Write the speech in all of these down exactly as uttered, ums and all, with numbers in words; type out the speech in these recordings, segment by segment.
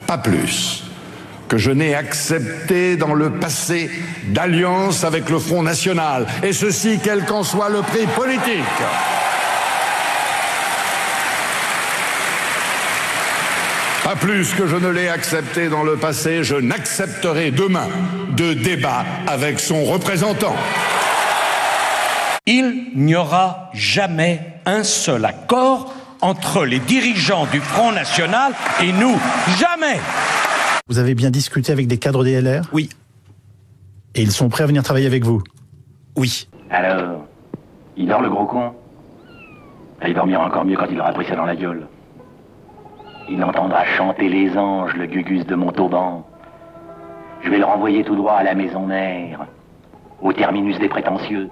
Pas plus que je n'ai accepté dans le passé d'alliance avec le Front National, et ceci quel qu'en soit le prix politique. Pas plus que je ne l'ai accepté dans le passé, je n'accepterai demain de débat avec son représentant. Il n'y aura jamais un seul accord entre les dirigeants du Front National et nous. Jamais! Vous avez bien discuté avec des cadres des L R ? Oui. Et ils sont prêts à venir travailler avec vous ? Oui. Alors, il dort le gros con ? Il dormira encore mieux quand il aura pris ça dans la gueule. Il entendra chanter les anges, le gugus de Montauban. Je vais le renvoyer tout droit à la maison mère, au terminus des prétentieux.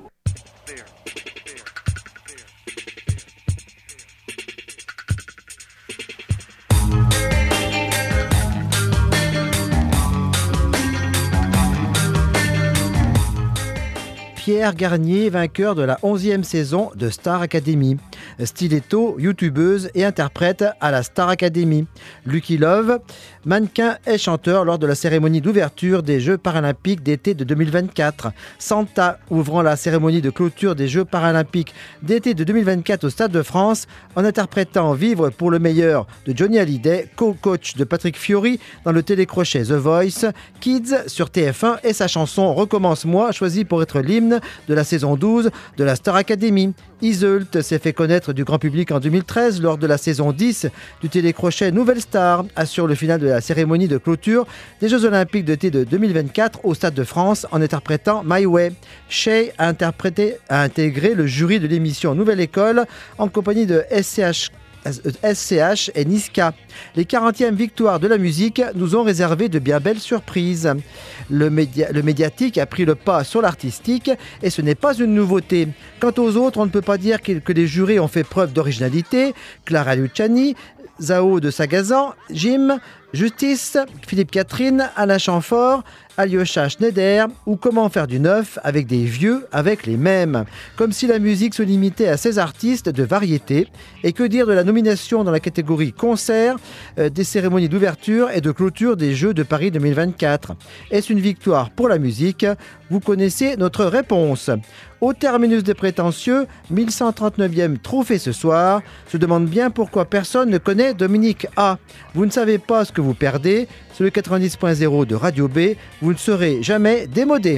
Pierre Garnier, vainqueur de la onzième saison de Star Academy. Stiletto, youtubeuse et interprète à la Star Academy. Lucky Love, mannequin et chanteur lors de la cérémonie d'ouverture des Jeux paralympiques d'été de deux mille vingt-quatre. Santa, ouvrant la cérémonie de clôture des Jeux paralympiques d'été de deux mille vingt-quatre au Stade de France, en interprétant Vivre pour le meilleur de Johnny Hallyday, co-coach de Patrick Fiori dans le télécrochet The Voice Kids sur T F un, et sa chanson Recommence-moi, choisie pour être l'hymne de la saison douze de la Star Academy. Iseult s'est fait connaître du grand public en deux mille treize lors de la saison dix du télécrochet Nouvelle Star, assure le final de la cérémonie de clôture des Jeux Olympiques d'été de deux mille vingt-quatre au Stade de France en interprétant My Way. Shay a, interprété, a intégré le jury de l'émission Nouvelle École en compagnie de S C H S C H et Niska. Les quarantièmes victoires de la musique nous ont réservé de bien belles surprises. Le, média, le médiatique a pris le pas sur l'artistique et ce n'est pas une nouveauté. Quant aux autres, on ne peut pas dire que, que les jurés ont fait preuve d'originalité. Clara Luciani, Zao de Sagazan, Jim, Justice, Philippe Catherine, Alain Chamfort, Alyosha Schneider, ou Comment faire du neuf avec des vieux avec les mêmes. Comme si la musique se limitait à ces artistes de variété. Et que dire de la nomination dans la catégorie concert euh, des cérémonies d'ouverture et de clôture des Jeux de Paris deux mille vingt-quatre. Est-ce une victoire pour la musique ? Vous connaissez notre réponse. Au terminus des prétentieux, mille cent trente-neuvième trophée ce soir, se demande bien pourquoi personne ne connaît Dominique A. Vous ne savez pas ce que vous perdez, sur le quatre-vingt-dix point zéro de Radio B, vous ne serez jamais démodé.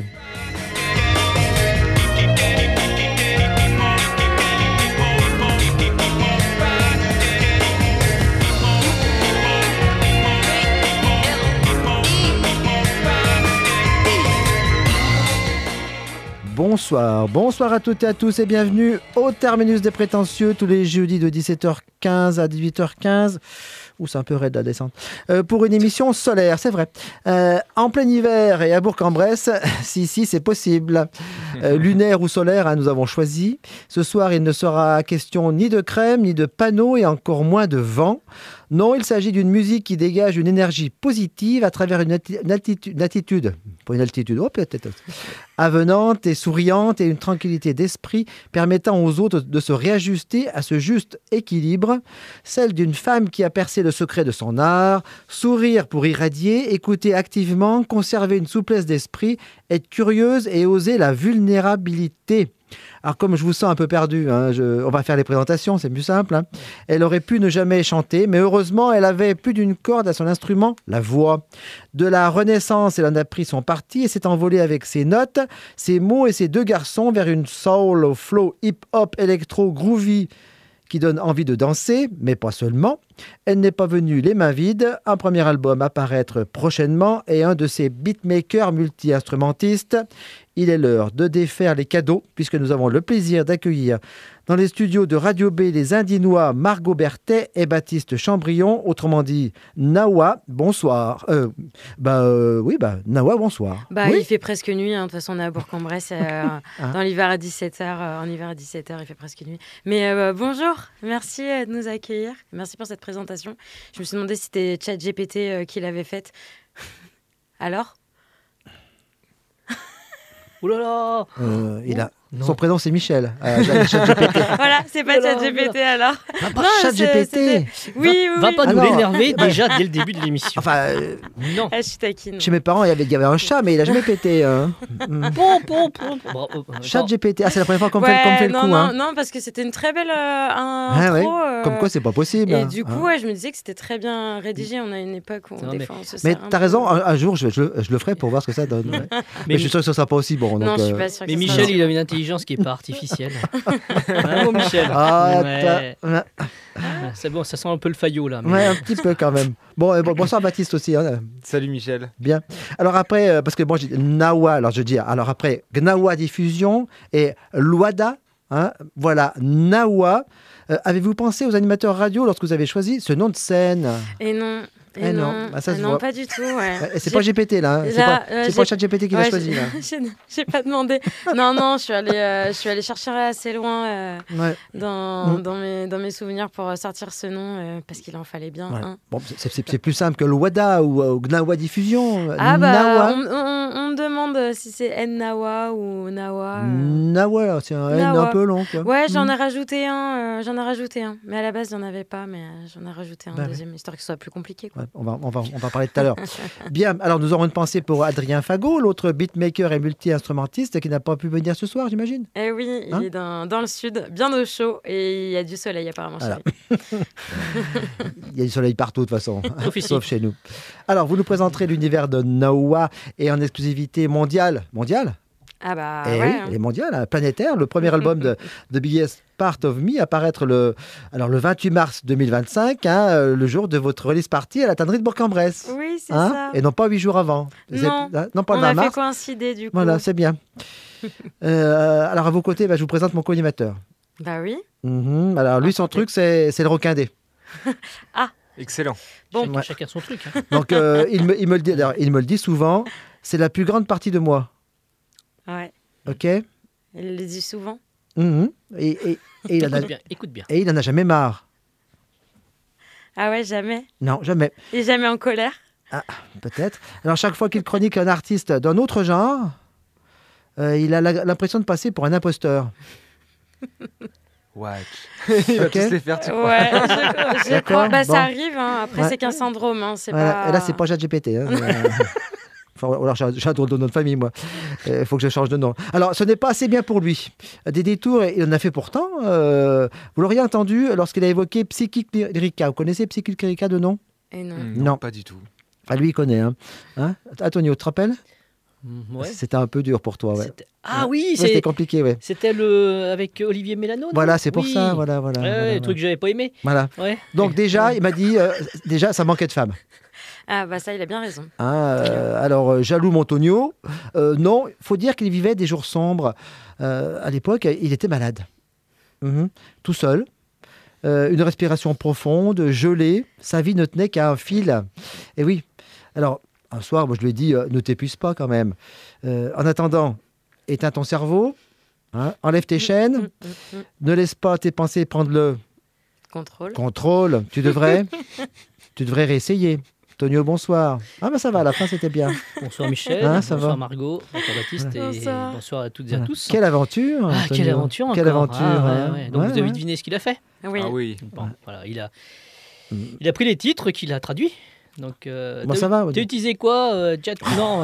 Bonsoir, bonsoir à toutes et à tous et bienvenue au terminus des prétentieux tous les jeudis de dix-sept heures quinze à dix-huit heures quinze. Ouh, c'est un peu raide la descente. Euh, pour une émission solaire, c'est vrai. Euh, en plein hiver et à Bourg-en-Bresse, si, si, c'est possible. Euh, lunaire ou solaire, hein, nous avons choisi. Ce soir, il ne sera question ni de crème, ni de panneaux et encore moins de vent. Non, il s'agit d'une musique qui dégage une énergie positive à travers une, atti- une, attitude, une attitude, pas une altitude, oh peut-être, avenante et souriante et une tranquillité d'esprit permettant aux autres de se réajuster à ce juste équilibre, celle d'une femme qui a percé le secret de son art, sourire pour irradier, écouter activement, conserver une souplesse d'esprit, être curieuse et oser la vulnérabilité. Alors comme je vous sens un peu perdu, hein, je, on va faire les présentations, c'est plus simple. Hein. Elle aurait pu ne jamais chanter, mais heureusement, elle avait plus d'une corde à son instrument, la voix. De la Renaissance, elle en a pris son parti et s'est envolée avec ses notes, ses mots et ses deux garçons vers une soul au flow hip-hop électro groovy qui donne envie de danser, mais pas seulement. Elle n'est pas venue les mains vides. Un premier album à paraître prochainement et un de ses beatmakers multi-instrumentistes. Il est l'heure de défaire les cadeaux puisque nous avons le plaisir d'accueillir dans les studios de Radio B les Indinois Margot Berthet et Baptiste Chambrion, autrement dit Nawa, bonsoir. Euh, bah euh, oui, bah Nawa, bonsoir. Bah oui il fait presque nuit, hein. De toute façon on est à Bourg-en-Bresse, euh, ah. dans l'hiver à dix-sept heures, euh, en hiver à dix-sept heures il fait presque nuit. Mais euh, bonjour, merci de nous accueillir, merci pour cette présentation. Je me suis demandé si c'était ChatGPT euh, qui l'avait faite. Alors ? Ouh là là euh, il a... Son prénom, c'est Michel. Euh, ChatGPT. Voilà, c'est pas ChatGPT alors. Ah, pas Non, ChatGPT. c'est- Oui, oui, Va oui. pas nous Alors, l'énerver bah- déjà dès le début de l'émission. Enfin, euh, non. Ah, je suis taquine. chez mes parents, il y avait, il y avait un chat, mais il a jamais pété. Hein. Mm. Pom, pom, pom. Bravo. ChatGPT. Ah, c'est la première fois qu'on me Ouais, fait, qu'on me fait le non, coup. non, hein. non, parce que c'était une très belle euh, un- Ah, ouais. intro. euh, Comme quoi, c'est pas possible. Et hein. du coup, Hein. ouais, je me disais que c'était très bien rédigé. On a une époque où on, Non, des mais- fois, on se Mais sert un t'as peu. raison, un, un jour, je, je, je le ferai pour voir ce que ça donne. ouais. Mais, Mais, je suis sûr que ce sera pas aussi bon. Non, donc, je suis euh, pas sûre. mais que ça Michel, sera- il a une intelligence qui est pas artificielle. Hein, mon Michel. Ah, Ouais. t'as- ouais. C'est bon, ça sent un peu le faillot là. mais- Ouais, un petit peu quand même. Bon, euh, bon bonsoir Baptiste aussi. Hein. Salut Michel. Bien. Alors après, euh, parce que bon, j'ai dit Nawa, alors je dis, alors après, Gnawa Diffusion et Luada, hein, voilà, Nawa. Euh, avez-vous pensé aux animateurs radio lorsque vous avez choisi ce nom de scène? Et non. Et Eh non, non, bah, ça Eh se non, voit. pas du tout. Ouais. Euh, C'est J'ai- pas G P T là, hein. c'est Là, pas, euh, c'est j'ai- pas ChatGPT qui l'a Ouais, choisi j'ai- là. j'ai- J'ai pas demandé. Non, non, je suis allée, euh, je suis allée chercher assez loin euh, Ouais. dans, Mm. dans, mes, dans mes souvenirs pour euh, sortir ce nom euh, parce qu'il en fallait bien. Ouais. un. Bon, c'est- c'est c'est plus simple que Luada ou, euh, ou Gnawa Diffusion. Ah bah, Nawa. on, on- on me demande si c'est Nawa ou Nawa. euh. Nawa, c'est un N un Nawa. peu long quoi. Ouais, j'en Mm. ai rajouté un. euh, j'en ai rajouté un. Mais à la base, j'en avais pas. Mais euh, j'en ai rajouté un Bah oui. deuxième, histoire que ce soit plus compliqué. Quoi. Ouais, on, va, on, va, on va en parler tout à l'heure. Bien, alors nous aurons une pensée pour Adrien Fagot, l'autre beatmaker et multi-instrumentiste qui n'a pas pu venir ce soir, j'imagine. Eh oui, il Hein est dans, dans le sud, bien au chaud, et il y a du soleil apparemment chez Voilà. lui. Il y a du soleil partout de toute façon, Sauf ici. sauf chez nous. Alors, vous nous présenterez l'univers de Nawa et en exclusivité mondiale. Mondiale Ah bah Eh ouais. oui, hein. elle est mondiale, hein, planétaire. Le premier album de The Biggest Part of Me apparaître le, alors, le vingt-huit mars deux mille vingt-cinq, hein, euh, le jour de votre release party à la tannerie de Bourg-en-Bresse. Oui, c'est Hein, ça. et non pas huit jours avant. C'est- Non. hein, non, pas le On vingt a fait mars. coïncider du coup. Voilà, c'est bien. Euh, alors, à vos côtés, bah, je vous présente mon co-animateur. Bah oui. Mhm. Alors, lui, son truc, c'est c'est le requindé. Excellent. Bon. Ouais. Chacun son truc. hein. Donc, euh, il, me, il, me le dit, alors, il me le dit souvent, c'est la plus grande partie de moi. Ouais. OK Il le dit souvent. Mhm. et, et, et, il en a, Écoute bien, écoute bien. et il en a jamais marre. Ah ouais, jamais. Non, jamais. Il est jamais en colère. Peut-être. Alors, chaque fois qu'il chronique un artiste d'un autre genre, euh, il a la- l'impression de passer pour un imposteur. Watch. Il va Ok. tous les faire, tu crois. Ouais, je, je D'accord, crois. Bah, bon. ça arrive. Hein. Après, Ouais. c'est qu'un syndrome. Hein. C'est Voilà. pas... Et là, c'est pas ChatGPT. Hein. Euh, Enfin, ou alors, j'ai un- j'ai un drôle de nom de famille, moi. Il faut que je change de nom. Alors, ce n'est pas assez bien pour lui. Des détours, il en a fait pourtant. euh, vous l'auriez entendu lorsqu'il a évoqué Psychic Lyrica. Vous connaissez Psychic Lyrica de nom? Et non. Hmm, Non. Non, pas du tout. Ah, lui, il connaît. Hein. Hein Antonio, tu te rappelles? Mm, Ouais. C'était un peu dur pour toi, ouais. C'était- Ah oui, Ouais, c'est- c'était compliqué, ouais. c'était le avec Olivier Mélano. non Voilà, c'est pour Oui. ça, voilà, voilà. Ouais, voilà, le truc que j'avais pas aimé. voilà. Ouais. Donc déjà, il m'a dit, euh, déjà, ça manquait de femmes. Ah bah ça, il a bien raison. Hein, euh, alors, euh, jaloux Montonio, euh, non, il faut dire qu'il vivait des jours sombres. Euh, à l'époque, il était malade. Mhm. Tout seul. Euh, une respiration profonde, gelée. Sa vie ne tenait qu'à un fil. Et oui. Alors, un soir, moi, je lui ai dit, euh, ne t'épuise pas quand même. Euh, en attendant, éteins ton cerveau. Hein, enlève tes chaînes. Mm, mm, mm. Ne laisse pas tes pensées prendre le Contrôle. contrôle. Tu devrais, tu devrais réessayer. Tonio, bonsoir. Ah ben ça va, à la fin c'était bien. Bonsoir Michel, Hein, ça bonsoir va. Margot, bonsoir Baptiste et Bonsoir. bonsoir à toutes et Voilà. à tous. Quelle aventure Ah, Tonio. quelle aventure Quelle encore. aventure Ah, ouais, hein. ouais. Donc Ouais, vous avez ouais. deviné ce qu'il a fait. Oui. Ah oui. Bon, voilà, il a, Mm. il a pris les titres qu'il a traduits. Donc, euh, Bon, t'as- ça va, ouais. T'as utilisé quoi, euh, chat Non,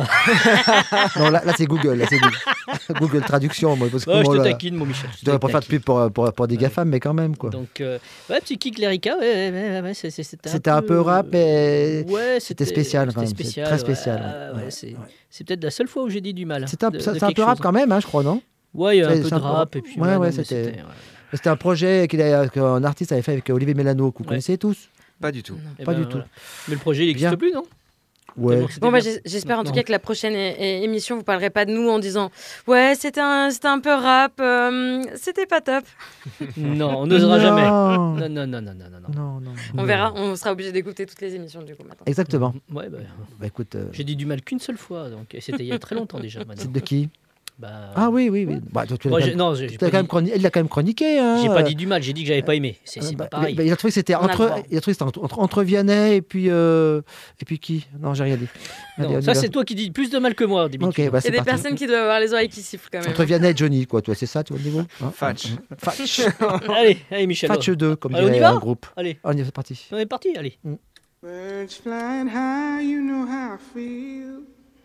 Non, là, là, c'est Google. Là, c'est Google. Google Traduction. Moi, parce que oh, je moi, te là, taquine, mon Michel. je devrais pas faire de pub pour, pour, pour des Ouais. GAFAM, mais quand même. Quoi. Donc, euh, ouais, Psychic Lyrica, ouais, ouais, ouais, ouais, c'est- c'est- c'était C'était un peu rap, mais ouais, c'était spécial, quand c'était même. C'est spécial, très ouais, spécial, ouais, ouais. ouais, c'est Ouais. c'est peut-être la seule fois où j'ai dit du mal. c'est un, de- ça- de c'est un quelque peu rap chose. quand même, hein, je crois, non? Ouais, il y a un C'est- peu c'est de un peu- rap. Et puis, Ouais, ouais, ouais, non, mais c'était- ouais. C'était un projet qu'il a- qu'un artiste avait fait avec Olivier Mélano, que vous Ouais. connaissez tous. Pas du tout. Eh Pas ben, du tout. voilà. Mais le projet, il n'existe Bien. plus, non Ouais. Tellement que c'était Bon, bah, bien. j'es- j'espère en tout Non. cas que la prochaine é- é- émission, vous parlerez pas de nous en disant ouais, c'était un, c'était un peu rap, euh, c'était pas top. Non, on n'osera jamais. Non. Non, non, non, non, non, non. non. Non, non. On verra, on sera obligé d'écouter toutes les émissions du coup maintenant. Exactement. Ouais, bah, Bah écoute, euh, j'ai dit du mal qu'une seule fois, donc et c'était il y a très longtemps déjà. Madame. c'est de qui? Bah... Ah oui, oui, oui. Bah, toi, tu l'as Moi, quand j'ai- même- non, j'ai- tu j'ai l'as pas quand même dit- chroni- il l'a quand même chroniqué. Hein. J'ai pas dit du mal, j'ai dit que j'avais pas aimé. C'est c'est Euh, bah, pas pareil. bah, il a trouvé que c'était On a le entre, droit. il a trouvé que c'était entre, entre, entre Vianney et puis, euh, et puis qui Non, j'ai rien dit. Non, Allez, on y ça, va. c'est toi qui dis plus de mal que moi, d'habitude. Ok, bah, Il y a c'est des parti. personnes qui doivent avoir les oreilles qui sifflent quand même. Entre Vianney et Johnny, quoi, toi, c'est ça, tu vois le niveau hein Fatch. Fatch. Allez, allez, Michel. Fatch deux, comme Allez, on y dirait va un groupe. Allez, On y est, c'est parti. on est parti, allez. Birds flying high, you know how I feel.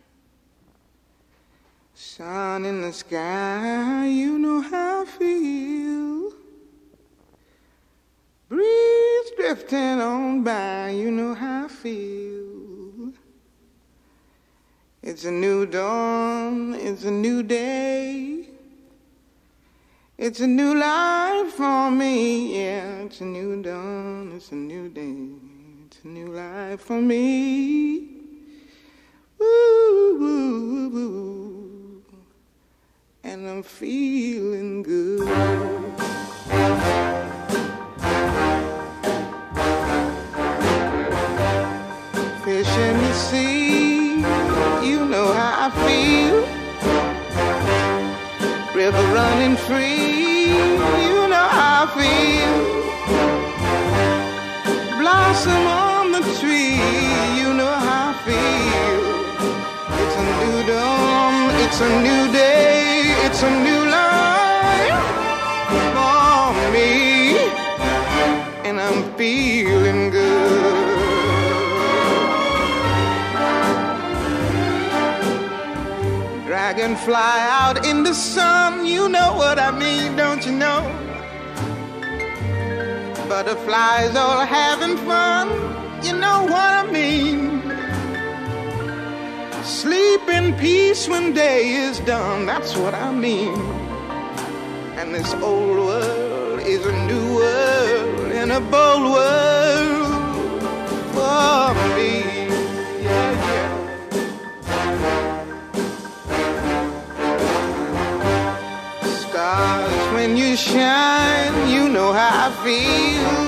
Sun in the sky, you know how I feel. Breeze drifting on by, you know how I feel. It's a new dawn, it's a new day. It's a new life for me, yeah. It's a new dawn, it's a new day. It's a new life for me. Woo, woo, woo, woo. And I'm feeling good. Fish in the sea, you know how I feel. River running free, you know how I feel. Blossom on the tree, you know how I feel. It's a new dawn, it's a new day, it's a new life for me, and I'm feeling good. Dragonfly out in the sun, you know what I mean, don't you know? Butterflies all having fun, you know what I mean. Sleep in peace when day is done, that's what I mean. And this old world is a new world and a bold world for me. Yeah, yeah. Stars, when you shine, you know how I feel.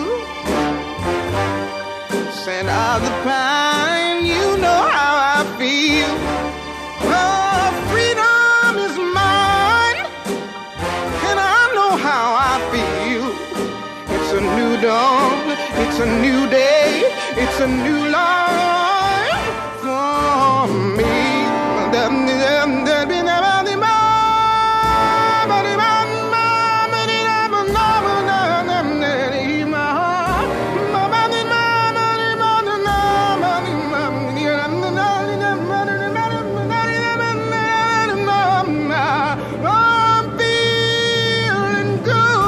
Scent of the pine, you know how I feel. Oh, freedom is mine, and I know how I feel. It's a new dawn, it's a new day, it's a new life for me. I'm feeling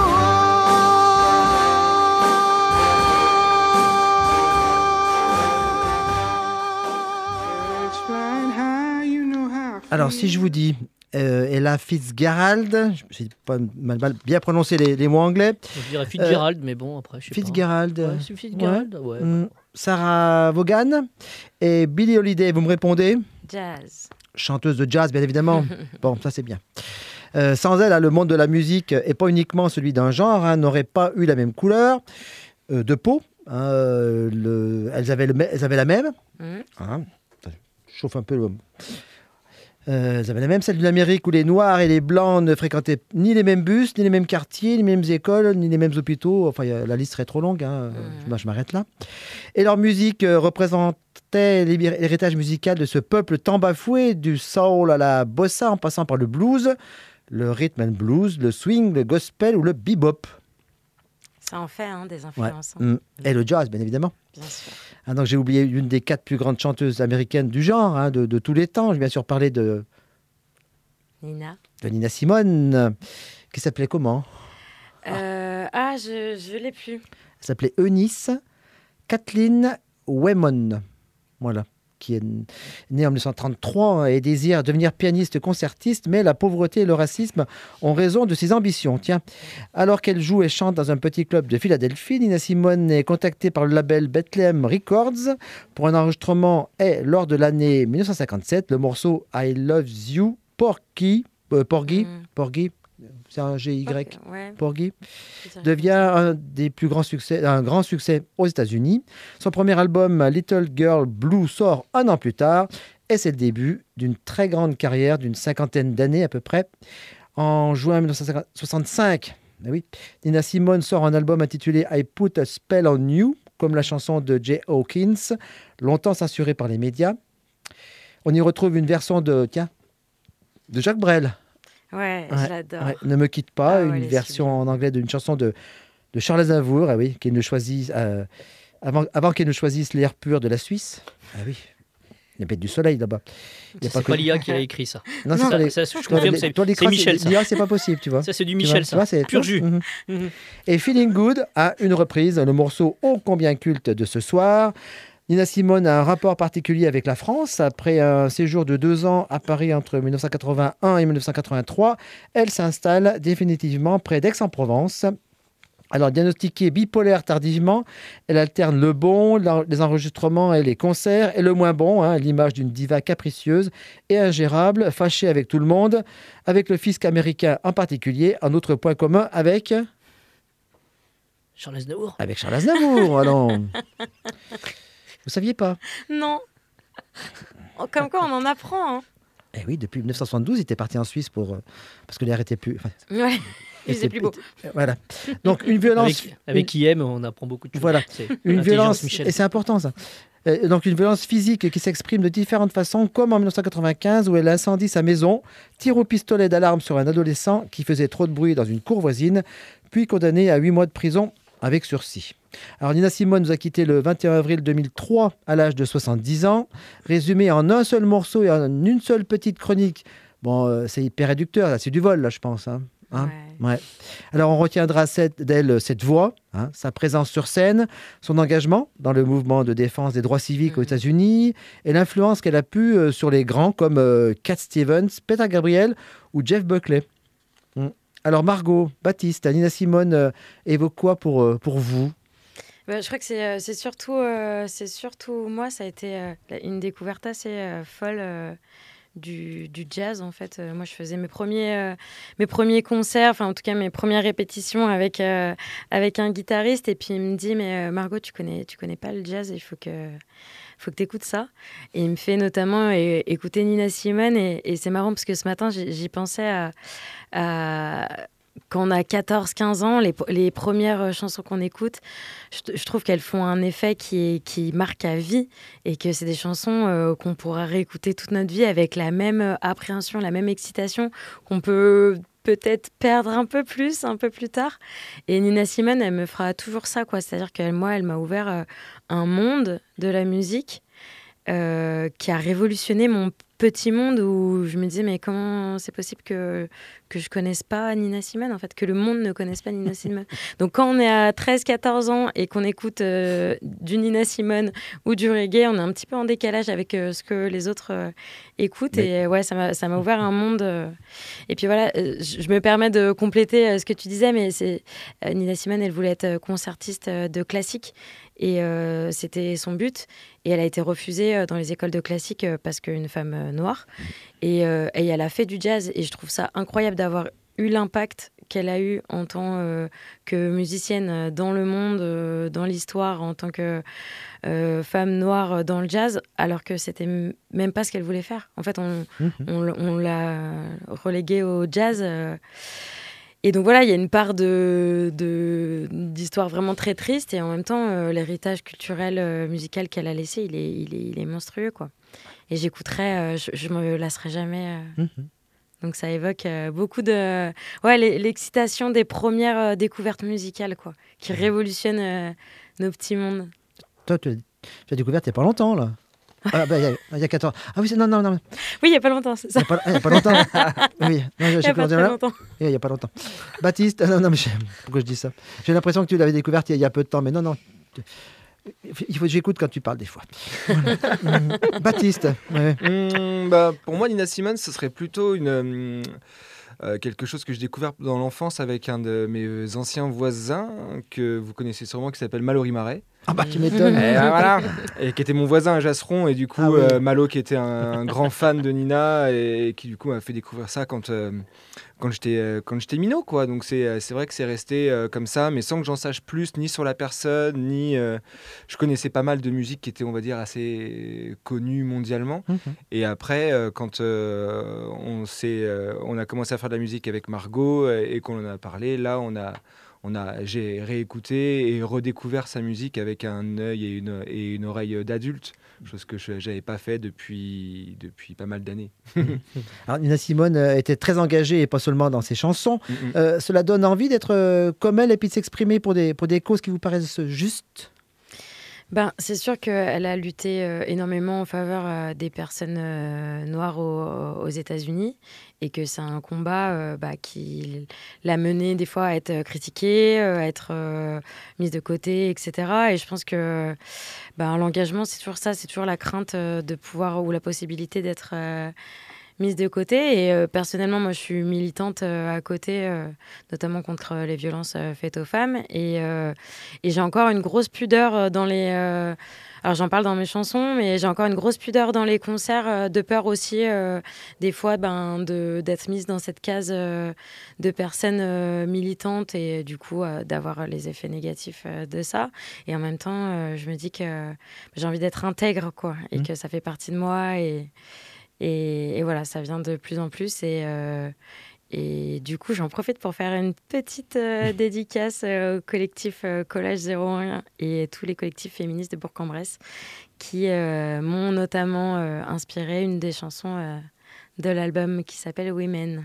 good. Birds flying high, you know how I feel. Alors, si je vous dis euh, Ella Fitzgerald, je n'ai pas mal, mal bien prononcé les, les mots anglais. Je dirais Fitzgerald, mais bon, après, je sais Fitzgerald. pas. Ouais, c'est Fitzgerald, ouais. ouais. Mm, Sarah Vaughan et Billie Holiday, vous me répondez? Jazz. Chanteuse de jazz, bien évidemment. Bon, ça c'est bien. Euh, sans elle, hein, le monde de la musique, et pas uniquement celui d'un genre, hein, n'aurait pas eu la même couleur euh, de peau. Hein, euh, le, elles, avaient le, me- elles avaient la même. Mhm. Hein, je chauffe un peu le... Euh, elles avaient la même, celle de l'Amérique où les Noirs et les Blancs ne fréquentaient ni les mêmes bus, ni les mêmes quartiers, ni les mêmes écoles, ni les mêmes hôpitaux. Enfin, y a- la liste serait trop longue. Hein. Mhm. Moi, je m'arrête là. Et leur musique euh, représentait l'hé- l'héritage musical de ce peuple tant bafoué, du soul à la bossa en passant par le blues, le rhythm and blues, le swing, le gospel ou le bebop. Ça en fait hein, des Ouais. influences. hein, Mm. Et le jazz, bien évidemment. Bien sûr. Ah, donc j'ai oublié une des quatre plus grandes chanteuses américaines du genre, hein, de, de tous les temps. J'ai bien sûr parlé de, Nina. de Nina Simone, qui s'appelait comment? Euh, ah, je je l'ai plus. Elle s'appelait Eunice Kathleen Wemon. Voilà. Qui est née en mille neuf cent trente-trois et désire devenir pianiste concertiste, mais la pauvreté et le racisme ont raison de ses ambitions. Tiens, alors qu'elle joue et chante dans un petit club de Philadelphie, Nina Simone est contactée par le label Bethlehem Records pour un enregistrement et lors de l'année mille neuf cent cinquante-sept, le morceau I Love You, Porgy, euh, Porgy, Mm. Porgy, c'est un G Y, Ouais. Porgy, c'est ça. devient un des plus grands succès, un grand succès aux États-Unis. Son premier album Little Girl Blue sort un an plus tard Et c'est le début d'une très grande carrière d'une cinquantaine d'années à peu près. En juin mille neuf cent soixante-cinq, eh oui, Nina Simone sort un album intitulé I Put a Spell on You, comme la chanson de Jay Hawkins, longtemps censurée par les médias. On y retrouve une version de, tiens, de Jacques Brel. Ouais, Ouais, je l'adore. ouais, Ne me quitte pas, Ah ouais, elle une est version sublime. en anglais d'une chanson de, de Charles Aznavour, ah oui, qui ne choisisse, euh, avant, avant qu'il ne choisisse l'air pur de la Suisse. Ah oui, il y a peut-être du soleil là-bas. Il y a C'est que- pas l'I A qui a écrit ça. Non, c'est Ça- pas les- ça, je Toi, confirme, les- c'est toi, les c'est crasses, Michel, l'I A, ça. c'est pas possible, tu vois. Ça, c'est du Tu Michel, vois, ça. tu vois, c'est Pur toi. jus. Mhm. Mhm. Et Feeling Good a une reprise, le morceau ô combien culte de ce soir. Nina Simone a un rapport particulier avec la France. Après un séjour de deux ans à Paris entre mille neuf cent quatre-vingt-un et mille neuf cent quatre-vingt-trois, elle s'installe définitivement près d'Aix-en-Provence. Alors, diagnostiquée bipolaire tardivement, elle alterne le bon, l'en- les enregistrements et les concerts, et le moins bon, hein, l'image d'une diva capricieuse et ingérable, fâchée avec tout le monde, avec le fisc américain en particulier, un autre point commun avec... Charles Aznavour. Avec Charles Aznavour, alors. Vous saviez pas? Non. Comme quoi, on en apprend. Hein. Eh oui, depuis mille neuf cent soixante-douze, il était parti en Suisse pour... euh, parce que l'air était plus... enfin, Ouais. Il était- faisait plus beau. était- Voilà. Donc, une violence... Avec, avec qui aime, on apprend beaucoup de choses. Voilà. C'est Une l'intelligence violence, Michel. et c'est important ça. Euh, donc une violence physique qui s'exprime de différentes façons, comme en mille neuf cent quatre-vingt-quinze où elle incendie sa maison, tire au pistolet d'alarme sur un adolescent qui faisait trop de bruit dans une cour voisine, puis condamné à huit mois de prison avec sursis. Alors Nina Simone nous a quitté le vingt et un avril deux mille trois à l'âge de soixante-dix ans, résumé en un seul morceau et en une seule petite chronique. Bon, euh, c'est hyper réducteur, là, c'est du vol, là, je pense. Hein. Hein ouais. Alors on retiendra cette- d'elle cette voix, hein, sa présence sur scène, son engagement dans le mouvement de défense des droits civiques aux États-Unis et l'influence qu'elle a pu euh, sur les grands comme euh, Cat Stevens, Peter Gabriel ou Jeff Buckley. Mm. Alors Margot, Baptiste, Nina Simone euh, évoque quoi pour, euh, pour vous? Bah, je crois que c'est euh, c'est surtout, euh, c'est surtout moi, ça a été euh, une découverte assez euh, folle euh, du, du jazz en fait. Euh, moi, je faisais mes premiers, euh, mes premiers concerts, enfin en tout cas mes premières répétitions avec, euh, avec un guitariste et puis il me dit mais euh, Margot, tu connais, tu connais pas le jazz, il faut que faut que tu écoutes ça. Et il me fait notamment é- écouter Nina Simone et, et c'est marrant parce que ce matin j'y j'y pensais à, à quand on a quatorze quinze ans, les, les premières chansons qu'on écoute, je, je trouve qu'elles font un effet qui, est, qui marque à vie et que c'est des chansons euh, qu'on pourra réécouter toute notre vie avec la même appréhension, la même excitation qu'on peut peut-être perdre un peu plus, un peu plus tard. Et Nina Simone, elle me fera toujours ça, quoi. C'est-à-dire que moi, elle m'a ouvert euh, un monde de la musique euh, qui a révolutionné mon petit monde où je me disais mais comment c'est possible que, que je connaisse pas Nina Simone en fait, que le monde ne connaisse pas Nina Simone. Donc quand on est à treize quatorze ans et qu'on écoute euh, du Nina Simone ou du reggae, on est un petit peu en décalage avec euh, ce que les autres euh, écoutent. Mais... et euh, ouais, ça m'a, ça m'a ouvert un monde euh... et puis voilà, euh, je, je me permets de compléter euh, ce que tu disais, mais c'est euh, Nina Simone, elle voulait être concertiste euh, de classique et euh, c'était son but et elle a été refusée euh, dans les écoles de classique euh, parce qu'une femme euh, noire et, euh, et elle a fait du jazz et je trouve ça incroyable d'avoir eu l'impact qu'elle a eu en tant euh, que musicienne dans le monde, euh, dans l'histoire, en tant que euh, femme noire dans le jazz, alors que c'était m- même pas ce qu'elle voulait faire. En fait, on, mm-hmm. on, on l'a reléguée au jazz. Euh, et donc voilà, il y a une part de, de, d'histoire vraiment très triste et en même temps, euh, l'héritage culturel, euh, musical qu'elle a laissé, il est, il est, il est monstrueux, quoi. Et j'écouterai, euh, je, je me lasserai jamais. Euh. Mm-hmm. Donc ça évoque euh, beaucoup de... Ouais, l'excitation des premières euh, découvertes musicales, quoi, qui révolutionnent euh, nos petits mondes. Toi, tu as, tu as découvert il n'y a pas longtemps, là. Ah, bah, il y a, il y a quatorze... Ah oui, c'est... non, non, non. Oui, il n'y a pas longtemps, c'est ça. Il n'y a, a pas longtemps. Oui, non, il n'y a pas très longtemps. Il n'y a pas longtemps. Baptiste, non, non, mais je... pourquoi je dis ça? J'ai l'impression que tu l'avais découverte il y a peu de temps, mais non, non. Il faut que j'écoute quand tu parles des fois. Voilà. mmh. Baptiste. Ouais. Mmh, bah, pour moi, Nina Simone, ce serait plutôt une, euh, quelque chose que j'ai découvert dans l'enfance avec un de mes anciens voisins que vous connaissez sûrement, qui s'appelle Mallory Marais. Ah bah tu m'étonnes. Et, euh, voilà. Et qui était mon voisin à Jasseron, et du coup Ah oui. euh, Malo qui était un, un grand fan de Nina et, et qui du coup m'a fait découvrir ça quand euh, quand j'étais euh, quand j'étais minot quoi. Donc c'est euh, c'est vrai que c'est resté euh, comme ça, mais sans que j'en sache plus ni sur la personne ni euh, je connaissais pas mal de musique qui était on va dire assez connue mondialement. Mhm. Et après euh, quand euh, on s'est euh, on a commencé à faire de la musique avec Margot euh, et qu'on en a parlé, là on a On a, j'ai réécouté et redécouvert sa musique avec un œil et une, et une oreille d'adulte, chose que je n'avais pas fait depuis, depuis pas mal d'années. Alors, Nina Simone euh, était très engagée et pas seulement dans ses chansons. Mm-mm. Euh, cela donne envie d'être euh, comme elle et puis de s'exprimer pour des, pour des causes qui vous paraissent justes. Ben, c'est sûr qu'elle a lutté euh, énormément en faveur euh, des personnes euh, noires aux, aux États-Unis et que c'est un combat euh, bah, qui l'a mené des fois à être critiquée, euh, à être euh, mise de côté, et cetera. Et je pense que ben, l'engagement, c'est toujours ça, c'est toujours la crainte euh, de pouvoir ou la possibilité d'être euh, mise de côté. Et euh, personnellement, moi, je suis militante euh, à côté, euh, notamment contre euh, les violences euh, faites aux femmes. Et, euh, et j'ai encore une grosse pudeur euh, dans les... euh, alors, j'en parle dans mes chansons, mais j'ai encore une grosse pudeur dans les concerts, euh, de peur aussi, euh, des fois, ben, de, d'être mise dans cette case euh, de personnes euh, militantes et du coup, euh, d'avoir les effets négatifs euh, de ça. Et en même temps, euh, je me dis que euh, j'ai envie d'être intègre, quoi, et Mmh. que ça fait partie de moi. Et... Et, et voilà, ça vient de plus en plus. Et, euh, et du coup, j'en profite pour faire une petite euh, dédicace euh, au collectif euh, Collage zéro un et tous les collectifs féministes de Bourg-en-Bresse qui euh, m'ont notamment euh, inspiré une des chansons euh, de l'album qui s'appelle Women.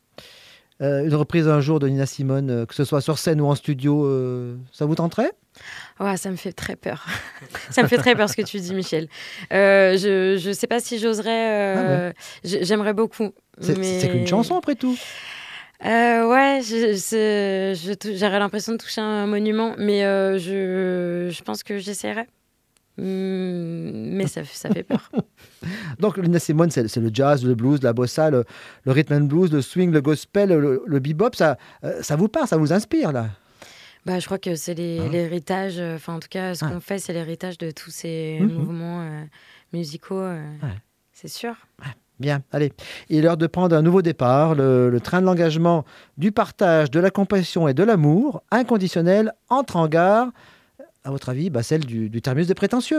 Euh, une reprise un jour de Nina Simone, euh, que ce soit sur scène ou en studio, euh, ça vous tenterait? Ouais, ça me fait très peur. Ça me fait très peur ce que tu dis, Michel. Euh, je ne sais pas si j'oserais. euh, j- J'aimerais beaucoup. C'est mais... c'est qu'une chanson après tout. Euh, ouais, je- je- je tou- j'aurais l'impression de toucher un monument, mais euh, je, je pense que j'essaierai. Hum, mais ça, ça fait peur. Donc Nina Simone, c'est c'est le jazz, le blues, la bossa, le, le rhythm and blues, le swing, le gospel, le, le bebop, ça, euh, ça vous parle, ça vous inspire là? Bah, je crois que c'est les- Hein l'héritage, euh, enfin en tout cas, ce Ah. qu'on fait, c'est l'héritage de tous ces Mhm. mouvements euh, musicaux, euh, Ouais. c'est sûr. Bien, allez. Il est l'heure de prendre un nouveau départ. Le, le train de l'engagement, du partage, de la compassion et de l'amour inconditionnel entre en gare. À votre avis, bah, celle du, du terminus des prétentieux.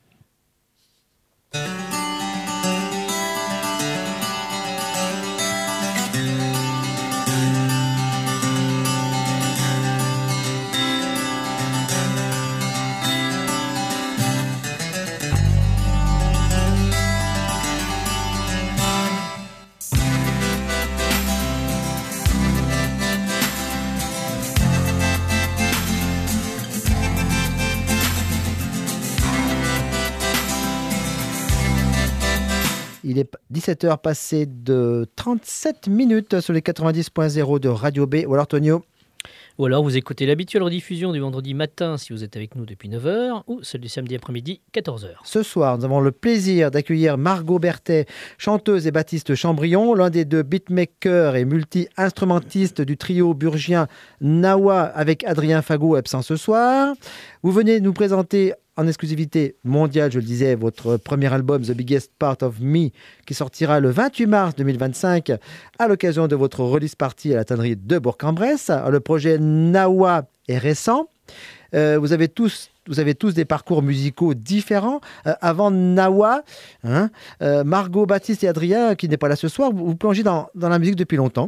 Il est dix-sept heures passées de trente-sept minutes sur les quatre-vingt-dix point zéro de Radio B. Ou alors, Tonio? Ou alors vous écoutez l'habituelle rediffusion du vendredi matin si vous êtes avec nous depuis neuf heures, ou celle du samedi après-midi, quatorze heures. Ce soir, nous avons le plaisir d'accueillir Margot Berthet, chanteuse, et Baptiste Chambrion, l'un des deux beatmakers et multi-instrumentistes du trio burgien Nawa avec Adrien Fagot absent ce soir. Vous venez nous présenter en exclusivité mondiale, je le disais, votre premier album The Biggest Part of Me qui sortira le vingt-huit mars deux mille vingt-cinq à l'occasion de votre release party à la tannerie de Bourg-en-Bresse. Le projet Nawa est récent. Euh, vous avez tous Vous avez tous des parcours musicaux différents. Euh, avant Nawa, hein, euh, Margot, Baptiste et Adrien, qui n'est pas là ce soir, vous, vous plongez dans, dans la musique depuis longtemps.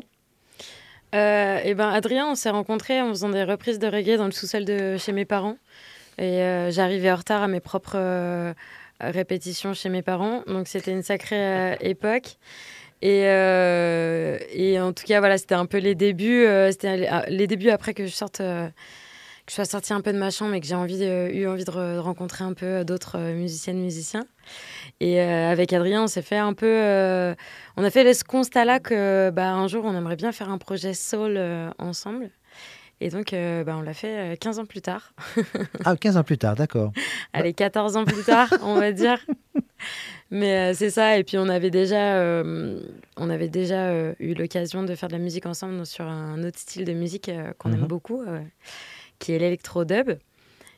Euh, et ben Adrien, on s'est rencontrés en faisant des reprises de reggae dans le sous-sol de chez mes parents. Et euh, j'arrivais en retard à mes propres euh, répétitions chez mes parents. Donc c'était une sacrée euh, époque. Et, euh, et en tout cas, voilà, c'était un peu les débuts. Euh, c'était les, les débuts après que je sorte, euh, que je sois sortie un peu de ma chambre et que j'ai envie de, eu envie de, re- de rencontrer un peu d'autres euh, musiciennes, musiciens. Et euh, avec Adrien, on s'est fait un peu... Euh, on a fait ce constat-là que bah, un jour, on aimerait bien faire un projet soul euh, ensemble. Et donc, euh, bah, on l'a fait euh, quinze ans plus tard. Ah, quinze ans plus tard, d'accord. Allez, quatorze ans plus tard, on va dire. Mais euh, c'est ça. Et puis, on avait déjà, euh, on avait déjà euh, eu l'occasion de faire de la musique ensemble sur un autre style de musique euh, qu'on Mhm. aime beaucoup, euh, qui est l'électro-dub.